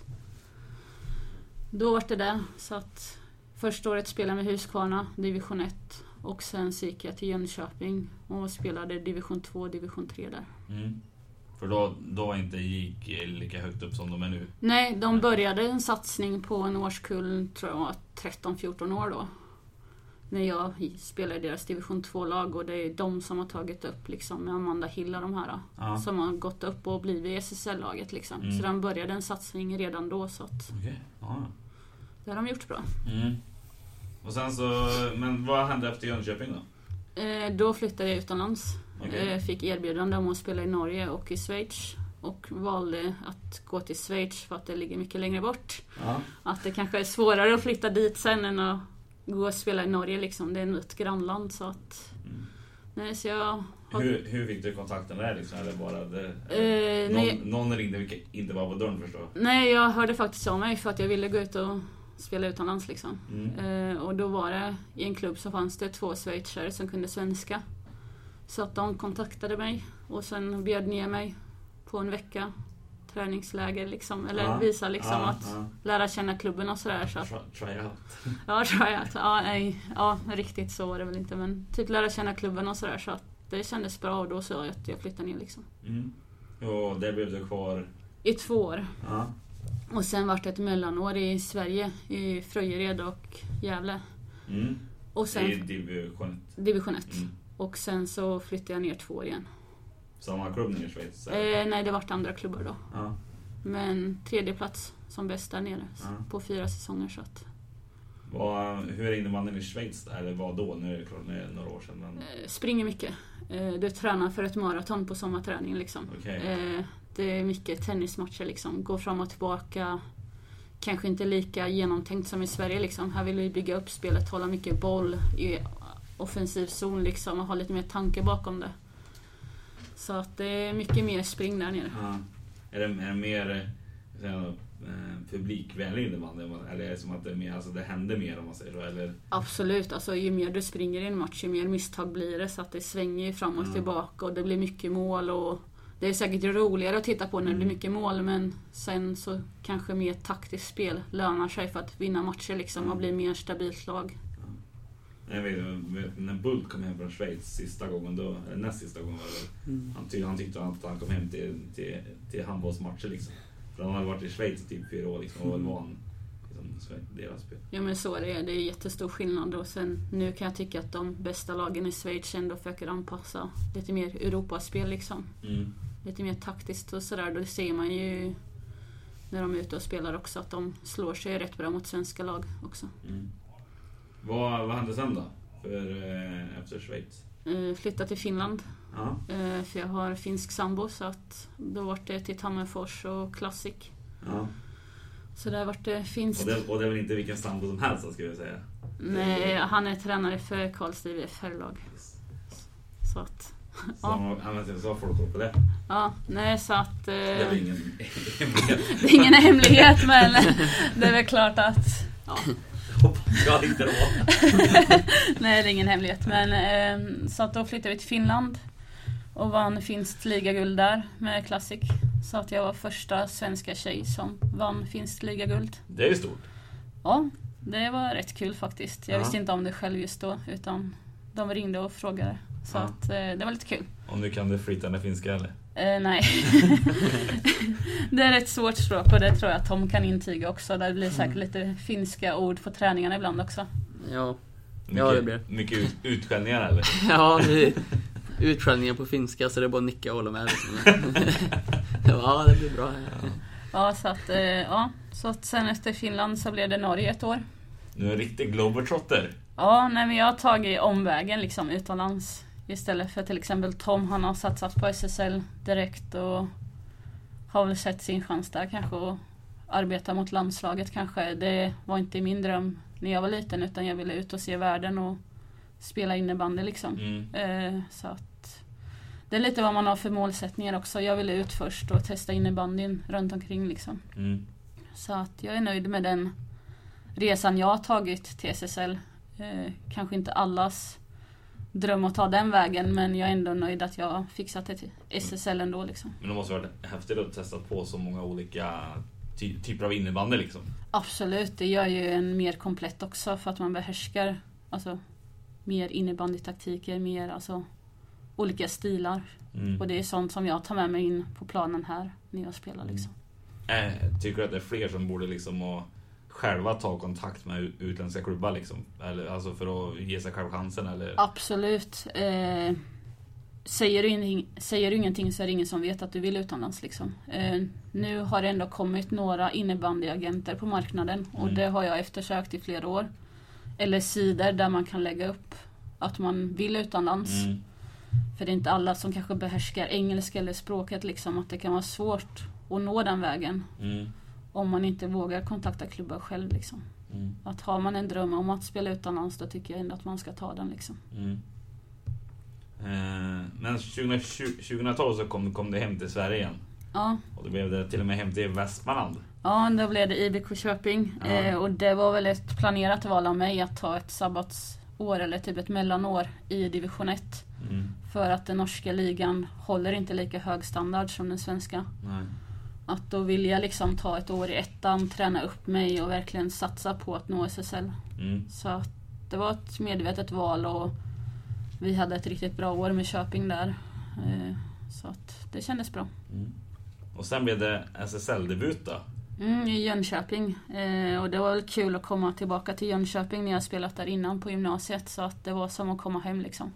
då var det där. Så att första året spelade jag med Huskvarna, division 1. Och sen så gick jag till Jönköping och spelade division 2 och division 3 där. Mm. För då inte gick lika högt upp som de är nu? Nej, de började en satsning på en årskull, tror jag var 13-14 år då. När jag spelade i deras division 2-lag, och det är de som har tagit upp liksom, med Amanda Hill och de här. Ja. Som har gått upp och blivit i SSL-laget liksom. Så de började en satsning redan då. Så att det har de gjort bra. Mm. Och sen så, men vad hände efter Jönköping då? Då flyttade jag utomlands. Fick erbjudande om att spela i Norge och i Schweiz. Och valde att gå till Schweiz för att det ligger mycket längre bort. Ja. Att det kanske är svårare att flytta dit sen än att gå och spela i Norge liksom. Det är ett grannland, så att... Nej, så jag har... Hur fick du kontakten där liksom? Eller bara det... någon ringde vilket inte var på dörren, förstår jag. Nej, jag hörde faktiskt om mig för att jag ville gå ut och spela utomlands liksom. Och då var det i en klubb så fanns det 2 schweizare som kunde svenska. Så att de kontaktade mig och sen bjöd ner mig på en vecka träningsläger liksom, eller visa liksom att lära känna klubben och sådär. Så try out. Ja, try out. Ja, riktigt så var det väl inte, men typ lära känna klubben och sådär, så att det kändes bra, och då så att jag flyttade ner liksom. Och där blev du kvar i 2 år. Och sen var det ett mellanår i Sverige, i Fröjered och Gävle. Och sen i division 1. Och sen så flyttade jag ner 2 år igen. Samma klubb ner i Schweiz? Nej, det var andra klubbar då. Men 3:e plats som bäst där nere på 4 säsonger. Så att... Hur är innebandyn i Schweiz? Eller vad då? Nu är det klart, några år sedan. Men... Springer mycket. Du tränar för ett maraton på sommarträning liksom. Det är mycket tennismatcher liksom. Gå fram och tillbaka. Kanske inte lika genomtänkt som i Sverige liksom. Här vill vi bygga upp spelet, hålla mycket boll i offensiv zon liksom, och ha lite mer tanke bakom det. Så att det är mycket mer spring där nere. Är det mer publikvänlig innebandy? Eller är det som att det är mer, alltså det händer mer, om man säger så? Eller? Absolut, alltså ju mer du springer i en match, ju mer misstag blir det, så att det svänger fram och tillbaka och det blir mycket mål, och det är säkert roligare att titta på när det blir mycket mål, men sen så kanske mer taktiskt spel lönar sig för att vinna matcher liksom, och bli mer stabilt lag. Jag vet, när Bult kom hem från Schweiz sista gången då, näst sista gången var det, han tyckte att han kom hem till handbollsmatcher liksom. För han hade varit i Schweiz i typ 4 år liksom, och var van liksom, deras spel. Ja, men så är det är jättestor skillnad, och sen nu kan jag tycka att de bästa lagen i Schweiz ändå försöker anpassa lite mer Europaspel liksom. Lite mer taktiskt och sådär. Då ser man ju när de är ute och spelar också att de slår sig rätt bra mot svenska lag också. Vad hände sen då efter Schweiz? Flyttade till Finland. För jag har finsk sambo, så att då var det till Tammerfors och Classic. Så där var det finskt. Och det är väl inte vilken sambo som helst, skulle jag säga? Nej, han är tränare för Karlstad FR-lag. Så att... Så har folk koll på det? Ja, nej, så att... Det är ingen hemlighet. Det är ingen hemlighet, men det är väl klart att... Ja. Jag inte Nej, det är ingen hemlighet. Men så att då flyttade vi till Finland och vann finskt ligaguld där med Classic. Så att jag var första svenska tjej som vann finskt ligaguld. Det är ju stort. Ja, det var rätt kul faktiskt. Jag visste inte om det själv just då, utan de ringde och frågade. Så att det var lite kul. Och nu kan du flytande finska eller? Nej. Det är ett svårt språk, och det tror jag att Tom kan intyga också. Det blir säkert lite finska ord på träningarna ibland också. Ja, det blir. Mycket utskällningar eller? Ja, det är utskällningar på finska, så det är bara att nicka och hålla med. Ja, det blir bra. Ja, så att, så att sen efter Finland så blev det Norge ett år. Nu är en riktig globetrotter. Ja, nej, men jag har tagit omvägen liksom utomlands. Istället för till exempel Tom, han har satsat på SSL direkt och har väl sett sin chans där kanske att arbeta mot landslaget kanske. Det var inte min dröm när jag var liten, utan jag ville ut och se världen och spela innebandy liksom. Så att det är lite vad man har för målsättningar också. Jag ville ut först och testa innebandyn runt omkring liksom. Så att jag är nöjd med den resan jag har tagit till SSL. Kanske inte allas dröm att ta den vägen, men jag är ändå nöjd att jag har fixat det till SSL ändå liksom. Men det måste vara häftigt att testa på så många olika typer av innebandy liksom. Absolut, det gör ju en mer komplett också, för att man behärskar alltså mer innebandytaktiker, mer alltså olika stilar. Och det är sånt som jag tar med mig in på planen här när jag spelar liksom. Tycker du att det är fler som borde liksom och själva ta kontakt med utländska klubbar liksom? Eller, alltså för att ge sig själv chansen eller? Absolut. Säger du ingenting så är det ingen som vet att du vill utomlands liksom. Nu har det ändå kommit några innebandyagenter på marknaden och det har jag eftersökt i flera år. Eller sidor där man kan lägga upp att man vill utomlands. För det är inte alla som kanske behärskar engelska eller språket liksom, att det kan vara svårt att nå den vägen. Om man inte vågar kontakta klubbar själv liksom. Att har man en dröm om att spela utomlands, då tycker jag ändå att man ska ta den liksom. Men 2012 så kom det hem till Sverige igen. Ja. Och då blev det till och med hem till Västmanland. Ja, då blev det IBK Köping. Och det var väl ett planerat val av mig att ta ett sabbatsår eller typ ett mellanår i division 1. För att den norska ligan håller inte lika hög standard som den svenska. Nej. Att då vill jag liksom ta ett år i ettan, träna upp mig och verkligen satsa på att nå SSL. Så att det var ett medvetet val och vi hade ett riktigt bra år med Köping där. Så att det kändes bra. Och sen blev det SSL-debut då? I Jönköping. Och det var väl kul att komma tillbaka till Jönköping när jag spelat där innan på gymnasiet. Så att det var som att komma hem liksom.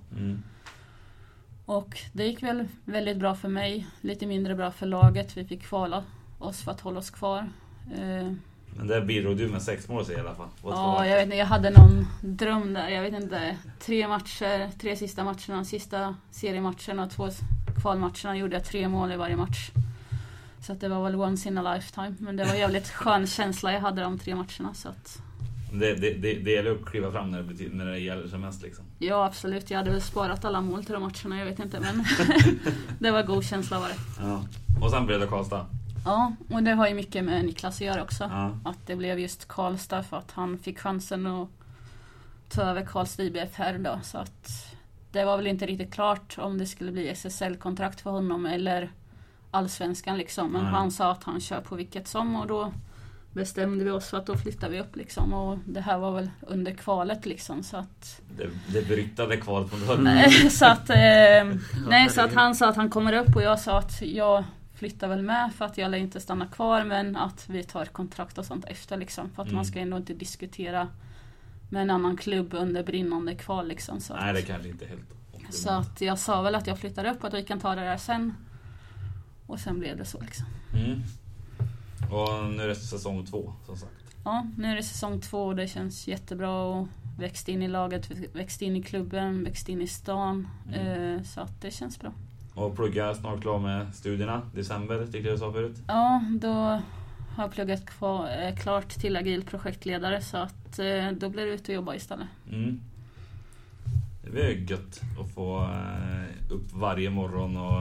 Och det gick väl väldigt bra för mig. Lite mindre bra för laget. Vi fick kvala oss för att hålla oss kvar. Men där bidrog du med 6 mål i alla fall. Ja, jag vet inte. Jag hade någon dröm där. Jag vet inte. 3 sista matcherna. Sista seriematcherna och 2 kvalmatcherna gjorde jag 3 mål i varje match. Så att det var väl once in a lifetime. Men det var en jävligt skön känsla jag hade de 3 matcherna. Så att det gäller att kliva fram när det gäller som mest liksom. Ja, absolut. Jag hade väl sparat alla mål till de matcherna, jag vet inte, men det var god känsla var det. Ja. Och sen blev det Karlstad. Ja, och det har ju mycket med Niklas att göra också. Ja. Att det blev just Karlstad för att han fick chansen att ta över Karlstad IBF här då. Så att det var väl inte riktigt klart om det skulle bli SSL-kontrakt för honom eller allsvenskan liksom. Men han sa att han kör på vilket som och då bestämde vi oss för att då flyttar vi upp liksom. Och det här var väl under kvalet liksom, så att det beryktade kvalet från början. så att han sa att han kommer upp och jag sa att jag flyttar väl med för att jag lär inte stanna kvar, men att vi tar kontrakt och sånt efter liksom, för att man ska ändå inte diskutera med en annan klubb under brinnande kval liksom. Så nej, det kanske inte helt. Så att jag sa väl att jag flyttar upp och att vi kan ta det där sen. Och sen blev det så liksom. Och nu är det säsong 2 som sagt. Ja, nu är det säsong 2 och det känns jättebra och växt in i laget, växt in i klubben, växt in i stan. Så att det känns bra. Och plugga snart klar med studierna, december tyckte jag sa förut. Ja, då har jag pluggat klart till agil projektledare, så att då blir det ut och jobba istället. Det blir gött att få upp varje morgon och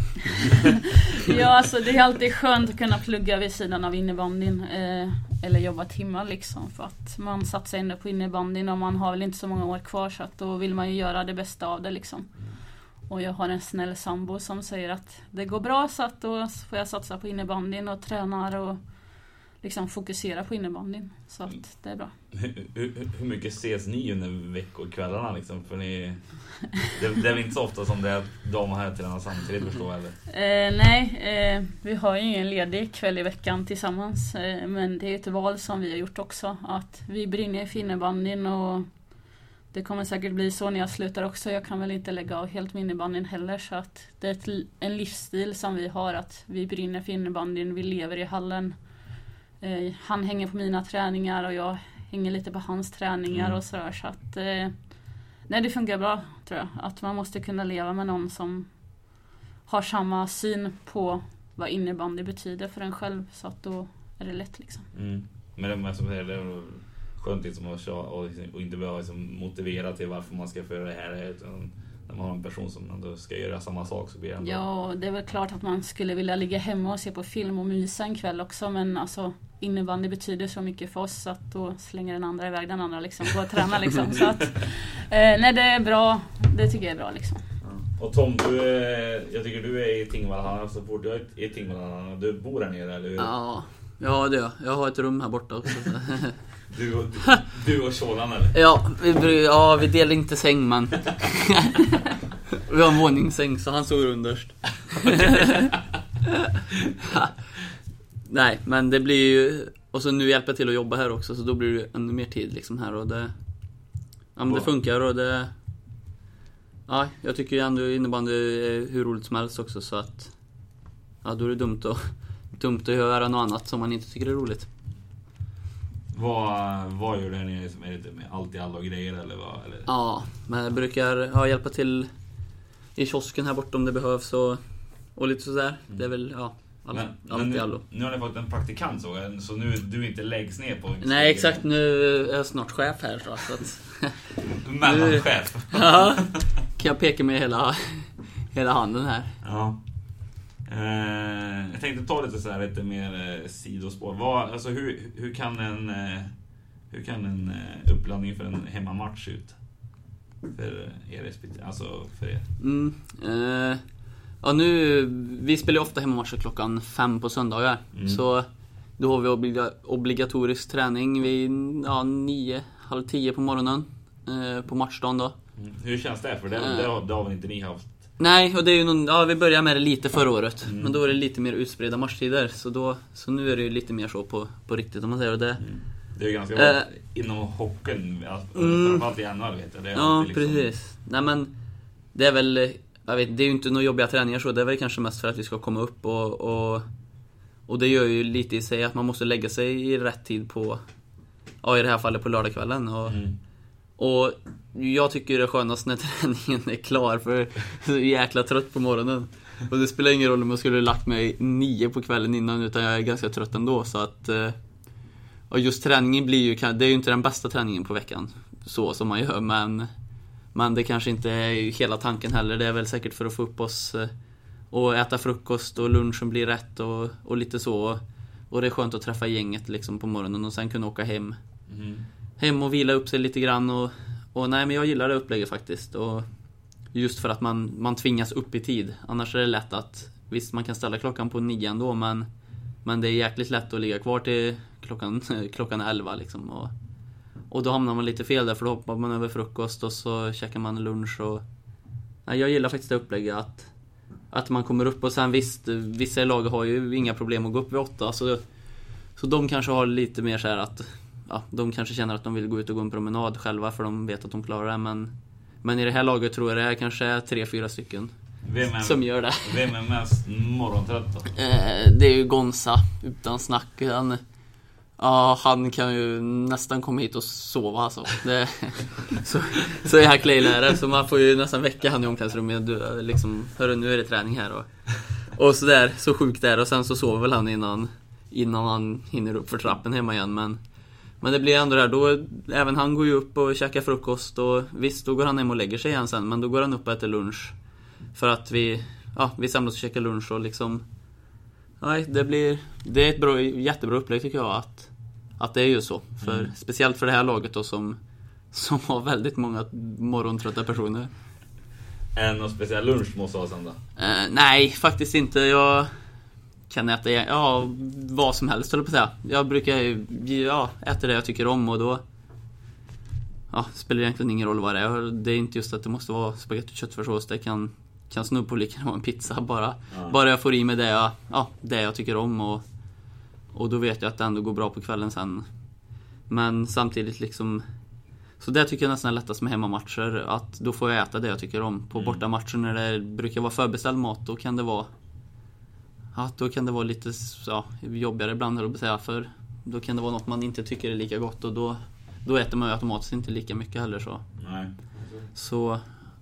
ja, alltså det är alltid skönt att kunna plugga vid sidan av innebandyn eller jobba timmar liksom, för att man satsar ändå på innebandyn och man har väl inte så många år kvar, så att då vill man ju göra det bästa av det liksom. Och jag har en snäll sambo som säger att det går bra, så att då får jag satsa på innebandyn och tränar och liksom fokusera på innebandyn, så att det är bra. Hur mycket ses ni under veckokvällarna liksom? För ni, det är väl inte så ofta som det är de här tränar samtidigt, förstår eller? Nej, vi har ju ingen ledig kväll i veckan tillsammans, men det är ett val som vi har gjort också, att vi brinner för innebandyn och det kommer säkert bli så när jag slutar också. Jag kan väl inte lägga av helt med innebandyn heller, så att det är en livsstil som vi har, att vi brinner för innebandyn, vi lever i hallen. Han hänger på mina träningar och jag hänger lite på hans träningar och sådär, så att nej, det funkar bra tror jag, att man måste kunna leva med någon som har samma syn på vad innebandy betyder för en själv, så att då är det lätt liksom. Men det är skönt liksom att köra och inte behöva liksom motivera till varför man ska göra det här, utan när man har en person som ändå ska göra samma sak så blir det ändå... Ja, det är väl klart att man skulle vilja ligga hemma och se på film och mysa en kväll också, men alltså innebandy betyder så mycket för oss att då slänger den andra iväg den andra liksom, gå och träna liksom. Så att, nej, det är bra, det tycker jag är bra liksom. Och Tom, jag tycker du är i Tingvalla, så bor du i Tingvalla, du bor där nere, eller hur? Ja, det är jag har ett rum här borta också. Du och Tjålan, eller? Ja, vi delar inte säng, men vi har en våningssäng, så han sover underst. Nej, men det blir ju... Och så nu hjälper jag till att jobba här också, så då blir det ännu mer tid liksom här, och det... Ja, men det funkar, och det... Ja, jag tycker ju ändå innebandy är hur roligt som helst också, så att... Ja, då är det dumt att göra något annat som man inte tycker är roligt. Vad gör du här nere? Är det med allt i alla grejer, eller vad? Eller? Ja, men jag brukar hjälpa till i kiosken här borta om det behövs, och lite sådär. Det är väl, allt i allo. Nu har ni fått en praktikant, så nu du inte läggs ner på... Nej, exakt. Nu är jag snart chef här, så att... Mellanchef. Ja, kan jag peka med hela handen här. Ja. Jag tänkte ta lite mer sidospår. Alltså hur kan en uppladdning för en hemmamatch ut för er, alltså för er? Ja, vi spelar ofta hemmamatcher 5:00 på söndagar. Så då har vi obligatorisk träning vid 9, halv 10 på morgonen på matchdagen då. Hur känns det? För det har väl inte ni haft? Nej, och det är ju vi började med det lite förra året. Men då var det lite mer utspridda matchtider. Så nu är det ju lite mer så på riktigt, om man säger det. Det är ju ganska bra inom hockeyn, framförallt i NHL, vet jag. Det är ja, liksom... precis. Nej, men det är väl, det är ju inte några jobbiga träningar så. Det är väl kanske mest för att vi ska komma upp och det gör ju lite i sig att man måste lägga sig i rätt tid på, i det här fallet på lördagskvällen. Och jag tycker det är skönast när träningen är klar, för jag är så jäkla trött på morgonen. Och det spelar ingen roll om jag skulle lagt mig 9 på kvällen innan, utan jag är ganska trött ändå. Så att och just träningen blir ju, det är ju inte den bästa träningen på veckan så som man gör, men det kanske inte är hela tanken heller. Det är väl säkert för att få upp oss och äta frukost och lunchen blir rätt och lite så. Och det är skönt att träffa gänget liksom på morgonen och sen kunna åka hem och vila upp sig lite grann och nej, men jag gillar det upplägget faktiskt, och just för att man tvingas upp i tid. Annars är det lätt att, visst, man kan ställa klockan på 9 ändå, men det är jäkligt lätt att ligga kvar till klockan 11 liksom, och då hamnar man lite fel där, för då hoppar man över frukost och så käkar man lunch. Och nej, jag gillar faktiskt det upplägget att man kommer upp, och sen visst, vissa lag har ju inga problem att gå upp vid 8, så de kanske har lite mer så här att de kanske känner att de vill gå ut och gå en promenad själva, för de vet att de klarar det, men i det här laget tror jag det här kanske är 3-4 stycken som gör det. Vem är mest morgontrött då? Det är ju Gonza, utan snack. Han kan ju nästan komma hit och sova alltså. Så jäkla illa är det. Så man får ju nästan väcka han i omklädningsrummet. Liksom, hörru, nu är det träning här och så där, så sjukt är det. Och sen så sover väl han innan han hinner upp för trappen hemma igen. Men det blir ändå där, då även han går ju upp och käkar frukost, och visst, då går han hem och lägger sig igen sen, men då går han upp och äter lunch, för att vi samlas och käkar lunch, och liksom det är ett jättebra upplägg tycker jag, att det är ju så, för speciellt för det här laget då, som har väldigt många morgontrötta personer. En speciell lunch måste ha sen då? Nej, faktiskt inte. Jag kan äta vad som helst, eller på att säga. Jag brukar äta det jag tycker om, och då spelar det egentligen ingen roll vad det är. Det är inte just att det måste vara spagetti och köttfärssås. Det kan snubb på lika vara en pizza, bara jag får i mig det jag tycker om, och då vet jag att det ändå går bra på kvällen sen. Men samtidigt liksom, så det tycker jag nästan är lättast med hemmamatcher, att då får jag äta det jag tycker om. På bortamatcher när det brukar vara förbeställd mat, då kan det vara lite jobbigare ibland, höll jag på att säga, för då kan det vara något man inte tycker är lika gott, och då äter man ju automatiskt inte lika mycket heller så. Nej. Så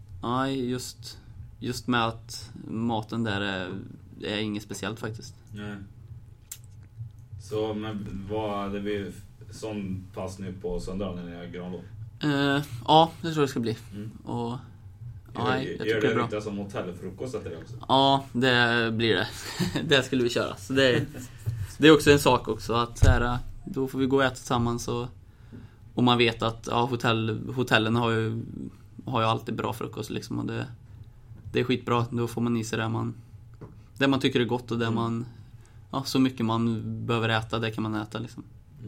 just med att maten där är inget speciellt faktiskt. Nej. Så men sån pass nu på söndag när ni är Granlund? Ja, det tror jag ska bli. Och jag tycker det är bra. Som hotellfrukost efter det också. Ja, det blir det. Det skulle vi köra. Så det är också en sak också att så här, då får vi gå och äta tillsammans och man vet att hotellen har ju alltid bra frukost liksom, och det är skitbra. Då får man i sig det man tycker är gott och det man så mycket man behöver äta, det kan man äta liksom.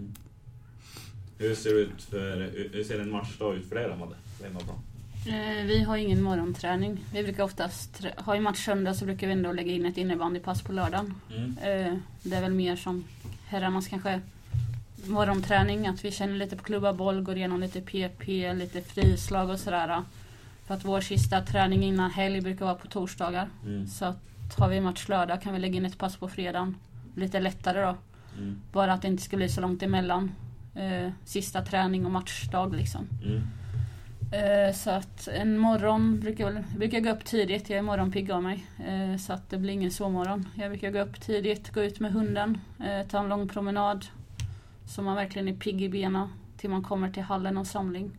Hur ser en matchdag ut för dig, Amade? Vi har ingen morgonträning. Vi brukar oftast ha en match söndag, så brukar vi ändå lägga in ett innebandypass på lördagen. Det är väl mer som herrarnas kanske morgonträning, att vi känner lite på klubba boll, går igenom lite PP, lite frislag och sådär. För att vår sista träning innan helg brukar vara på torsdagar. Så att har vi match lördag kan vi lägga in ett pass på fredagen. Lite lättare då. Bara att det inte ska bli så långt emellan sista träning och matchdag liksom. Så att en morgon brukar gå upp tidigt. Jag är morgonpigg av mig, så att det blir ingen sovmorgon. Jag brukar gå upp tidigt, gå ut med hunden, ta en lång promenad, så man verkligen är pigg i benen till man kommer till hallen och samling.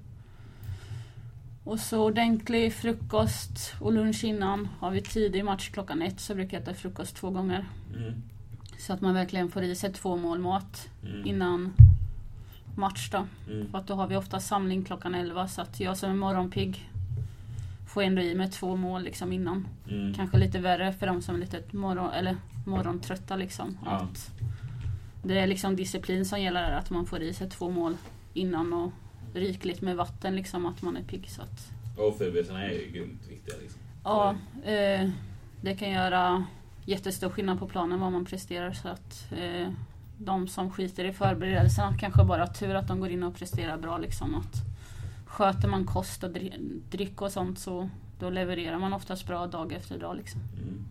Och så ordentlig frukost och lunch innan. Har vi tidig match 1:00, så brukar jag äta frukost 2 gånger. Så att man verkligen får i sig 2 mål mat innan match då. För att då har vi ofta samling 11:00, så att jag som är morgonpigg får ändå i mig 2 mål liksom innan. Kanske lite värre för de som är lite morgontrötta liksom. Att det är liksom disciplin som gäller där, att man får i sig 2 mål innan och rikligt med vatten liksom, att man är pigg. Så att... Och förberedelserna är ju grymt viktiga liksom. Ja, det kan göra jättestor skillnad på planen vad man presterar, så att de som skiter i förberedelserna kanske bara har tur att de går in och presterar bra liksom. Att sköter man kost och dryck och sånt, så då levererar man oftast bra dag efter dag liksom.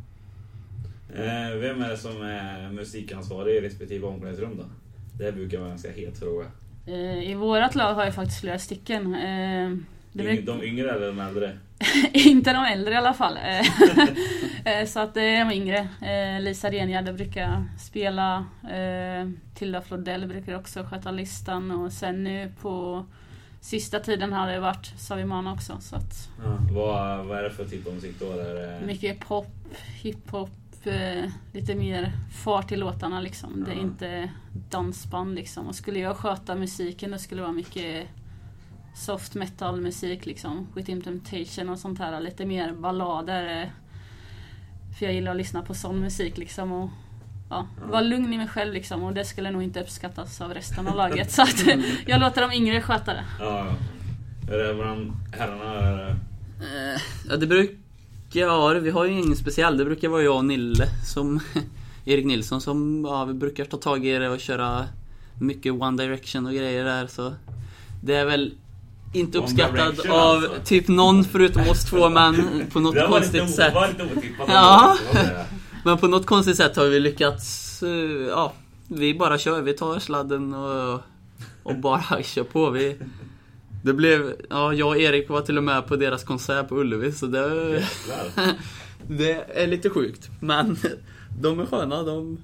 Vem är det som är musikansvarig i respektive omklädningsrum då? Det brukar vara en ganska het fråga. I vårat lag har jag faktiskt flera stycken. De yngre eller de äldre? Inte de äldre i alla fall. Så att det är de yngre. Lisa Renjärde brukar spela. Tilda Flodell brukar också sköta listan. Och sen nu på sista tiden har det varit Savimana också. Så att, vad är det för typ av musik då? Mycket pop, hiphop. Lite mer fart i låtarna liksom. Det är inte dansband liksom. Och skulle jag sköta musiken, då skulle det vara mycket soft metal musik liksom, Within Temptation och sånt här, lite mer ballader, för jag gillar att lyssna på sån musik liksom, och vara lugn i mig själv liksom, och det skulle nog inte uppskattas av resten av laget, så att jag låter de yngre sköta det. Är det bland herrarna? Det brukar, vi har ju ingen speciell, det brukar vara jag och Nille som Erik Nilsson som vi brukar ta tag i det och köra mycket One Direction och grejer där, så det är väl inte uppskattad av alltså typ någon förutom oss 2, men på något konstigt sätt. Ja. Men på något konstigt sätt har vi lyckats. Vi bara kör, vi tar sladden och bara kör på. Det blev, jag och Erik var till och med på deras konsert på Ullevi, så det är lite sjukt, men de är sköna,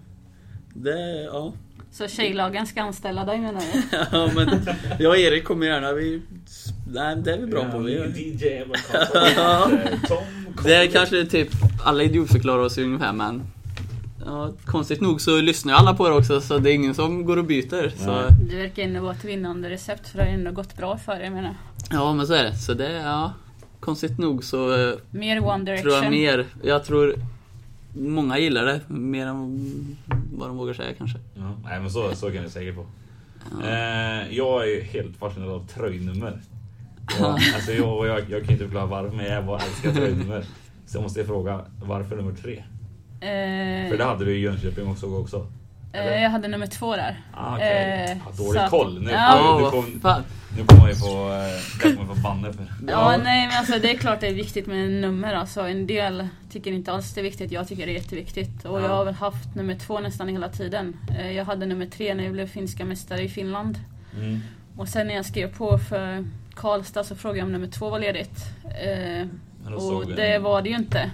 Så tjejlagen ska anställa dig, menar du? Ja, men jag och Erik kommer gärna. Det är vi bra på. DJ det är kanske typ alla idiotförklarar oss ungefär, men konstigt nog så lyssnar alla på det också, så det är ingen som går och byter. Så. Det verkar ändå vara ett vinnande recept, för det har ändå gått bra för dig, menar. Ja, men så är det. Så det är konstigt nog så mer One Direction. Tror jag tror många gillar det mer än vad de vågar säga kanske. Nej, men så kan jag säga på. Jag är helt fascinerad av tröjnummer. Alltså jag kan inte förklara varför, men jag bara älskar tröjnummer. Så jag måste fråga, varför nummer 3? För det hade du i Jönköping också. Jag hade nummer 2 där. Dålig koll. Nu kommer man ju få banne för. Nej, men alltså det är klart det är viktigt med nummer. Alltså en del tycker inte alls det är viktigt. Jag tycker det är jätteviktigt. Och jag har väl haft nummer 2 nästan hela tiden. Jag hade nummer 3 när jag blev finska mästare i Finland. Och sen när jag skrev på för Karlstad så frågade jag om nummer 2 var ledigt. Och det var det ju inte.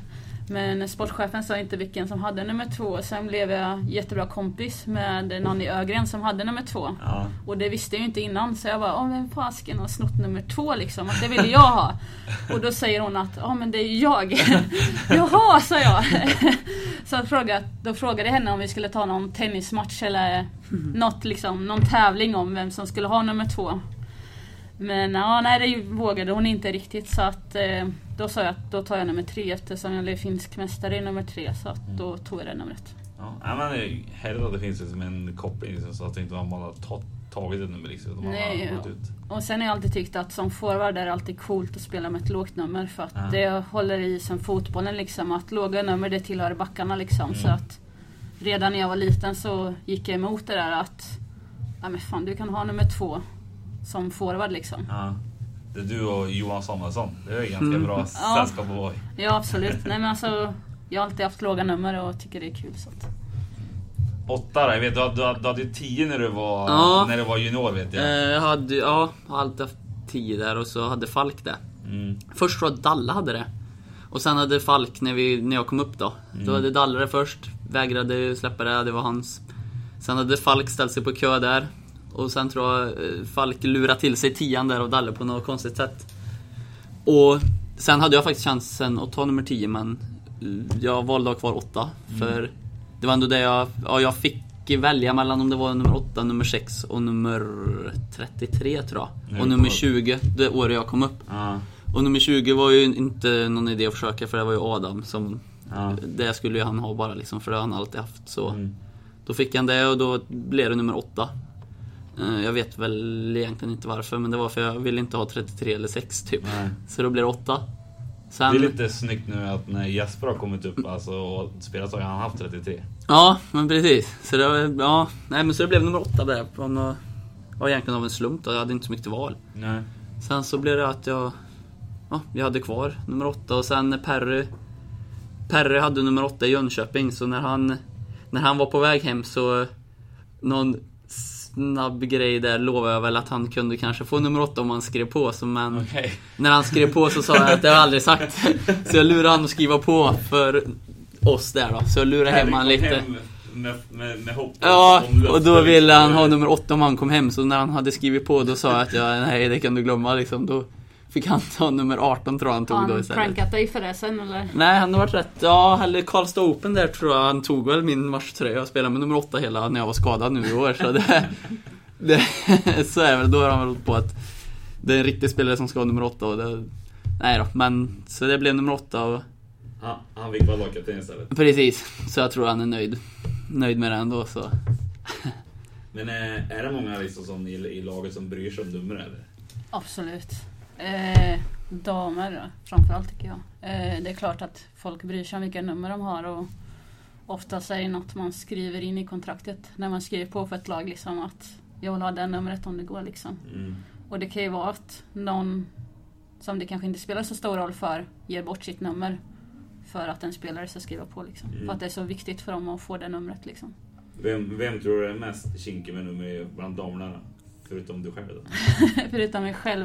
Men sportchefen sa inte vilken som hade nummer 2. Sen blev jag jättebra kompis med någon i Ögren som hade nummer 2. Ja. Och det visste jag ju inte innan. Så jag bara, vem fasken har snott nummer 2 liksom? Att det ville jag ha. Och då säger hon att, men det är ju jag. Jaha, sa jag. Så då frågade jag henne om vi skulle ta någon tennismatch eller något, liksom, någon tävling om vem som skulle ha nummer 2. Men nej, det vågade hon inte riktigt. Så att då sa jag att då tar jag nummer 3 eftersom jag blev finsk mästare i nummer 3. Så att då tog jag det numret. Ja, men det är hellre att det finns liksom en koppling liksom, så att det inte var man har tagit ett nummer liksom, nej, och sen har jag alltid tyckt att som forward är det alltid coolt att spela med ett lågt nummer. För att det håller i som fotbollen liksom. Att låga nummer det tillhör backarna liksom. Så att redan när jag var liten så gick jag emot det där att men fan, du kan ha nummer 2 som forward liksom. Ja. Det är du och Johan Samuelsson. Det är ganska bra sällskap att vara i. Ja, absolut. Nej, men alltså, jag har alltid haft låga nummer och tycker det är kul. Så att. 8, jag vet, du hade 10 när du var junior, vet jag. Jag hade alltid haft 10 där och så hade Falk det. Först tror jag att Dalla hade det. Och sen hade Falk när jag kom upp då. Då hade Dalla det först. Vägrade släppa det var hans. Sen hade Falk ställt sig på kö där. Och sen tror jag Falk lurade till sig 10 där av Dalle på något konstigt sätt. Och sen hade jag faktiskt chansen att ta nummer 10, men jag valde att ha kvar 8. För det var ändå det jag fick välja mellan om det var nummer 8, nummer 6 och nummer 33 tror jag. Och nummer 20, det året jag kom upp. Och nummer 20 var ju inte någon idé att försöka, för det var ju Adam som det skulle ju han ha bara liksom, för det har han alltid haft. Så då fick han det och då blev det nummer 8. Jag vet väl egentligen inte varför, men det var för jag ville inte ha 33 eller 6 typ. Nej. Så då blir det 8. Sen... Det är lite snyggt nu att när Jesper har kommit upp alltså, och spelat så har han haft 33. Ja, men precis. Så det, så det blev nummer 8 där. Det var egentligen av en slump då. Jag hade inte så mycket val. Nej. Sen så blev det att jag hade kvar nummer 8. Och sen Perry hade nummer 8 i Jönköping. Så när han var på väg hem så någon snabb grej där lovade jag väl att han kunde kanske få nummer 8 om han skrev på. Så men när han skrev på så sa jag att det har jag aldrig sagt. Så jag lurade han att skriva på för oss där då. Så jag lurade hem han lite. Med hopp. Ja, och då ville han ha nummer 8 om han kom hem. Så när han hade skrivit på då sa jag att nej, det kan du glömma liksom. Då fick han ta nummer 18 tror jag han tog då istället. Han prankat dig för det sen eller? Nej, han har varit rätt. Ja, eller Karlstad Open där tror jag han tog väl min matchtröja. Jag spelade med nummer 8 hela när jag var skadad nu i år. Så så är väl, då har han väl på att det är en riktig spelare som ska ha nummer 8 och det, nej då, men så det blev nummer 8 och han fick vara lagkapten istället. Precis, så jag tror han är nöjd med det ändå så. Men är det många liksom som i laget som bryr sig om nummer eller? Absolut. Damer då, framförallt tycker jag. Det är klart att folk bryr sig om vilka nummer de har och ofta är det något man skriver in i kontraktet när man skriver på för ett lag liksom att jag vill ha den numret om det går liksom. Och det kan ju vara att någon som det kanske inte spelar så stor roll för ger bort sitt nummer för att en spelare ska skriva på liksom. För att det är så viktigt för dem att få det numret liksom. Vem tror du är mest kinkig med nummer bland damerna förutom du själv då? Förutom mig själv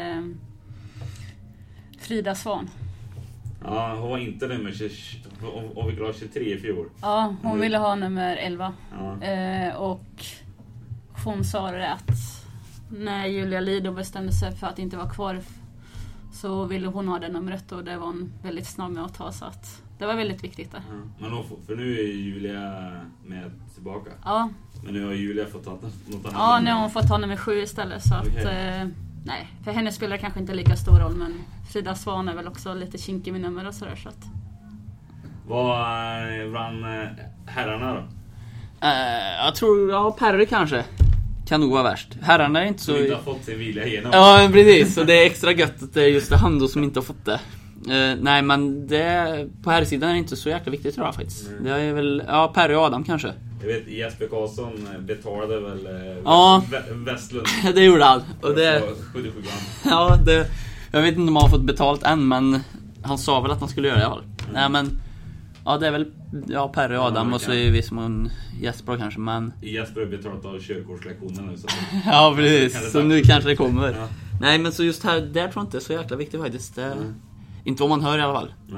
Frida Svan. Ja, hon var inte nummer 23 i fjol. Ja, hon ville ha nummer 11. Ja. Och hon sa det att när Julia Lido bestämde sig för att inte vara kvar så ville hon ha det numret och det var hon väldigt snabb med att ta, så att det var väldigt viktigt där. Ja. Men för nu är Julia med tillbaka. Ja. Men nu har Julia fått ta något annat. Ja, nu har hon fått ta nummer 7 istället så att nej, för henne spelar kanske inte lika stor roll, men Frida Svan är väl också lite kinkig med nummer och sådär så att. Vad vann herrarna då? Jag tror, Perry kanske kan nog vara värst. Herrarna är inte så... Som inte har fått sin vilja igenom. Ja, precis. Så det är extra gött att det är just han då som inte har fått det. Nej, men det på här sidan är det inte så jäkla viktigt tror jag faktiskt. Det är väl, Perry och Adam kanske. Jag vet, Jesper Karlsson betalade väl Westlund. Det gjorde han. Och det... 77 gram. Ja, det... Jag vet inte om han har fått betalt än, men han sa väl att han skulle göra det i alla fall. Nej, men... Ja, det är väl Perry och Adam och så är vi som en Jesper kanske, men... Jesper har betalat av körkortslektionen nu så... Ja, precis. Så nu kanske det kommer. Nej, men så just här, där tror jag inte det är så jäkla viktigt faktiskt. Inte vad man hör i alla fall. Nej.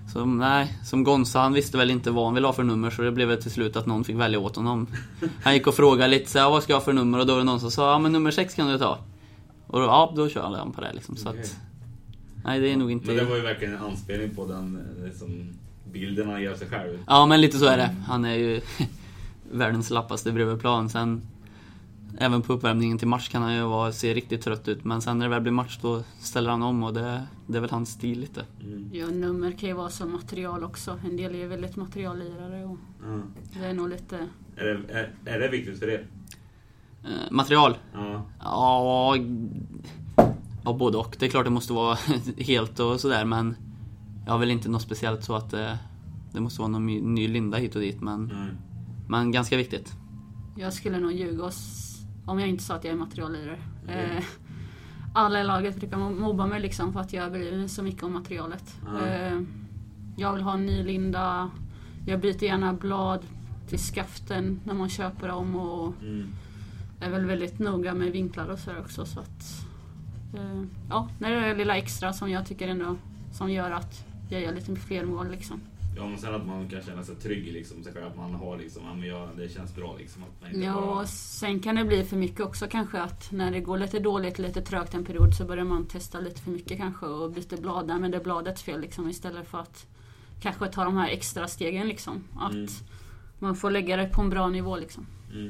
Så nej, som Gonza, han visste väl inte vad han ville ha för nummer, så det blev väl till slut att någon fick välja åt honom. Han gick och frågade lite så här, vad ska jag ha för nummer? Och då var det någon som sa, ja men nummer 6 kan du ta. Och då kör han på det liksom. Så att, nej, det är nog inte... Men det var ju verkligen en anspelning på den liksom, bilden han gör sig själv. Ja, men lite så är det. Han är ju världens lappaste bredvid plan. Sen även på uppvärmningen till match kan han ju se riktigt trött ut. Men sen när det väl blir match då ställer han om, och det är väl hans stil lite. Ja, nummer kan ju vara som material också. En del är ju väldigt materiallirare och det är nog lite... Är det viktigt för det? Material? Ja, både och. Det är klart det måste vara helt och sådär, men jag har väl inte något speciellt så att det måste vara någon ny linda hit och dit, men ganska viktigt. Jag skulle nog ljuga om jag inte sa att jag är materiallirare. Alla i laget brukar mobba mig liksom för att jag bryr mig så mycket om materialet. Jag vill ha en ny linda. Jag byter gärna blad till skaften när man köper dem, och är väl väldigt noga med vinklar och så också, så att när det är det lilla extra som jag tycker ändå som gör att jag gör lite fler mål liksom. Ja, men sen att man kan känna sig trygg liksom, så att man har liksom, det känns bra liksom att man inte ja, bara... sen kan det bli för mycket också kanske, att när det går lite dåligt, lite trögt en period, så börjar man testa lite för mycket kanske och byta blad där, men det är bladets fel liksom, istället för att kanske ta de här extra stegen liksom, att man får lägga det på en bra nivå liksom.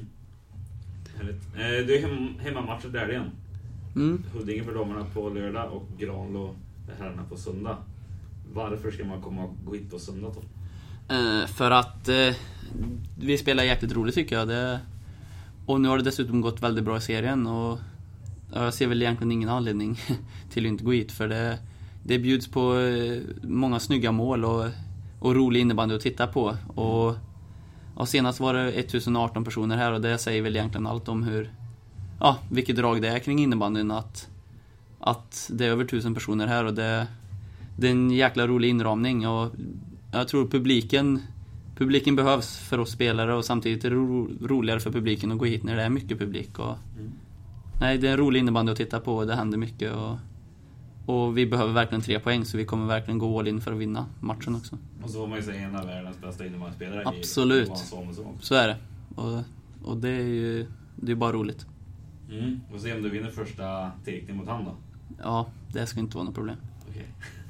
Det är hemmamatcher där igen. Huddinge för damerna på lördag och Granlo herrarna på söndag. Varför ska man komma och gå hit på söndag då? För att vi spelar jäkligt roligt tycker jag. Och nu har det dessutom gått väldigt bra i serien, och jag ser väl egentligen ingen anledning till att inte gå hit, för det bjuds på många snygga mål och rolig innebandy att titta på. Och senast var det 1018 personer här, och det säger väl egentligen allt om vilket drag det är kring innebandyn, att det är över 1000 personer här, och det är en jäkla rolig inramning, och jag tror publiken behövs för oss spelare, och samtidigt är det roligare för publiken att gå hit när det är mycket publik. Nej, det är en rolig innebandy att titta på, och det händer mycket, och vi behöver verkligen 3 poäng, så vi kommer verkligen gå all in för att vinna matchen också. Och så får man ju säga en av världens bästa innebandyspelare. Absolut, så är det. Och det är ju bara roligt. Och se om du vinner första tekning mot han då. Ja, det ska inte vara något problem. Okej.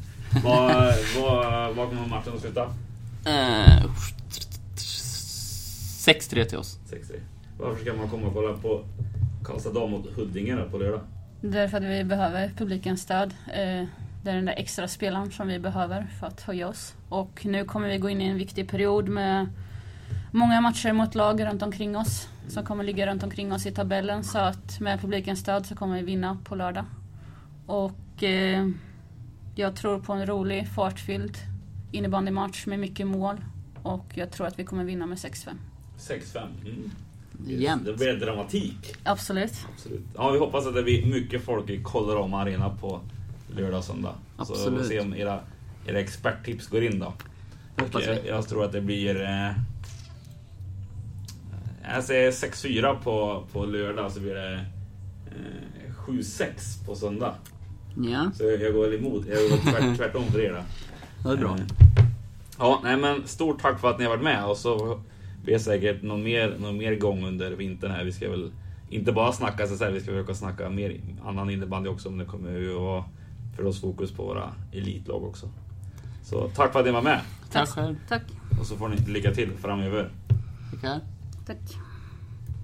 Vad kommer matchen att sluta? 6-3 till oss. 6-3. Varför ska man komma och kolla på Karlstad dam mot Huddinge på lördag? Därför att vi behöver publikens stöd. Det är den där extra spelaren som vi behöver för att höja oss. Och nu kommer vi gå in i en viktig period med många matcher mot lag runt omkring oss, som kommer ligga runt omkring oss i tabellen. Så att med publikens stöd så kommer vi vinna på lördag. Och jag tror på en rolig, fartfylld innebandymatch med mycket mål. Och jag tror att vi kommer vinna med 6-5. 6-5? Jämnt. Det blir dramatik. Absolut. Ja, vi hoppas att det blir mycket folk i Colorama Arena på lördag och söndag. Absolut. Så vi får se om era experttips går in då. Jag tror att det blir jag säger 6-4 på lördag, så blir det 7-6 på söndag. Ja. Så jag går emot. Jag går tvärtom för er då. Det är bra. Ja, nej, men stort tack för att ni har varit med, och så blir det säkert någon mer gång under vintern här. Vi ska väl inte bara snacka så här, vi ska försöka snacka mer annan innebandy också, om det kommer ju vara för oss fokus på våra elitlag också. Så tack för att ni var med. Tack själv. Tack. Och så får ni lycka till framöver. Tackar. Tack.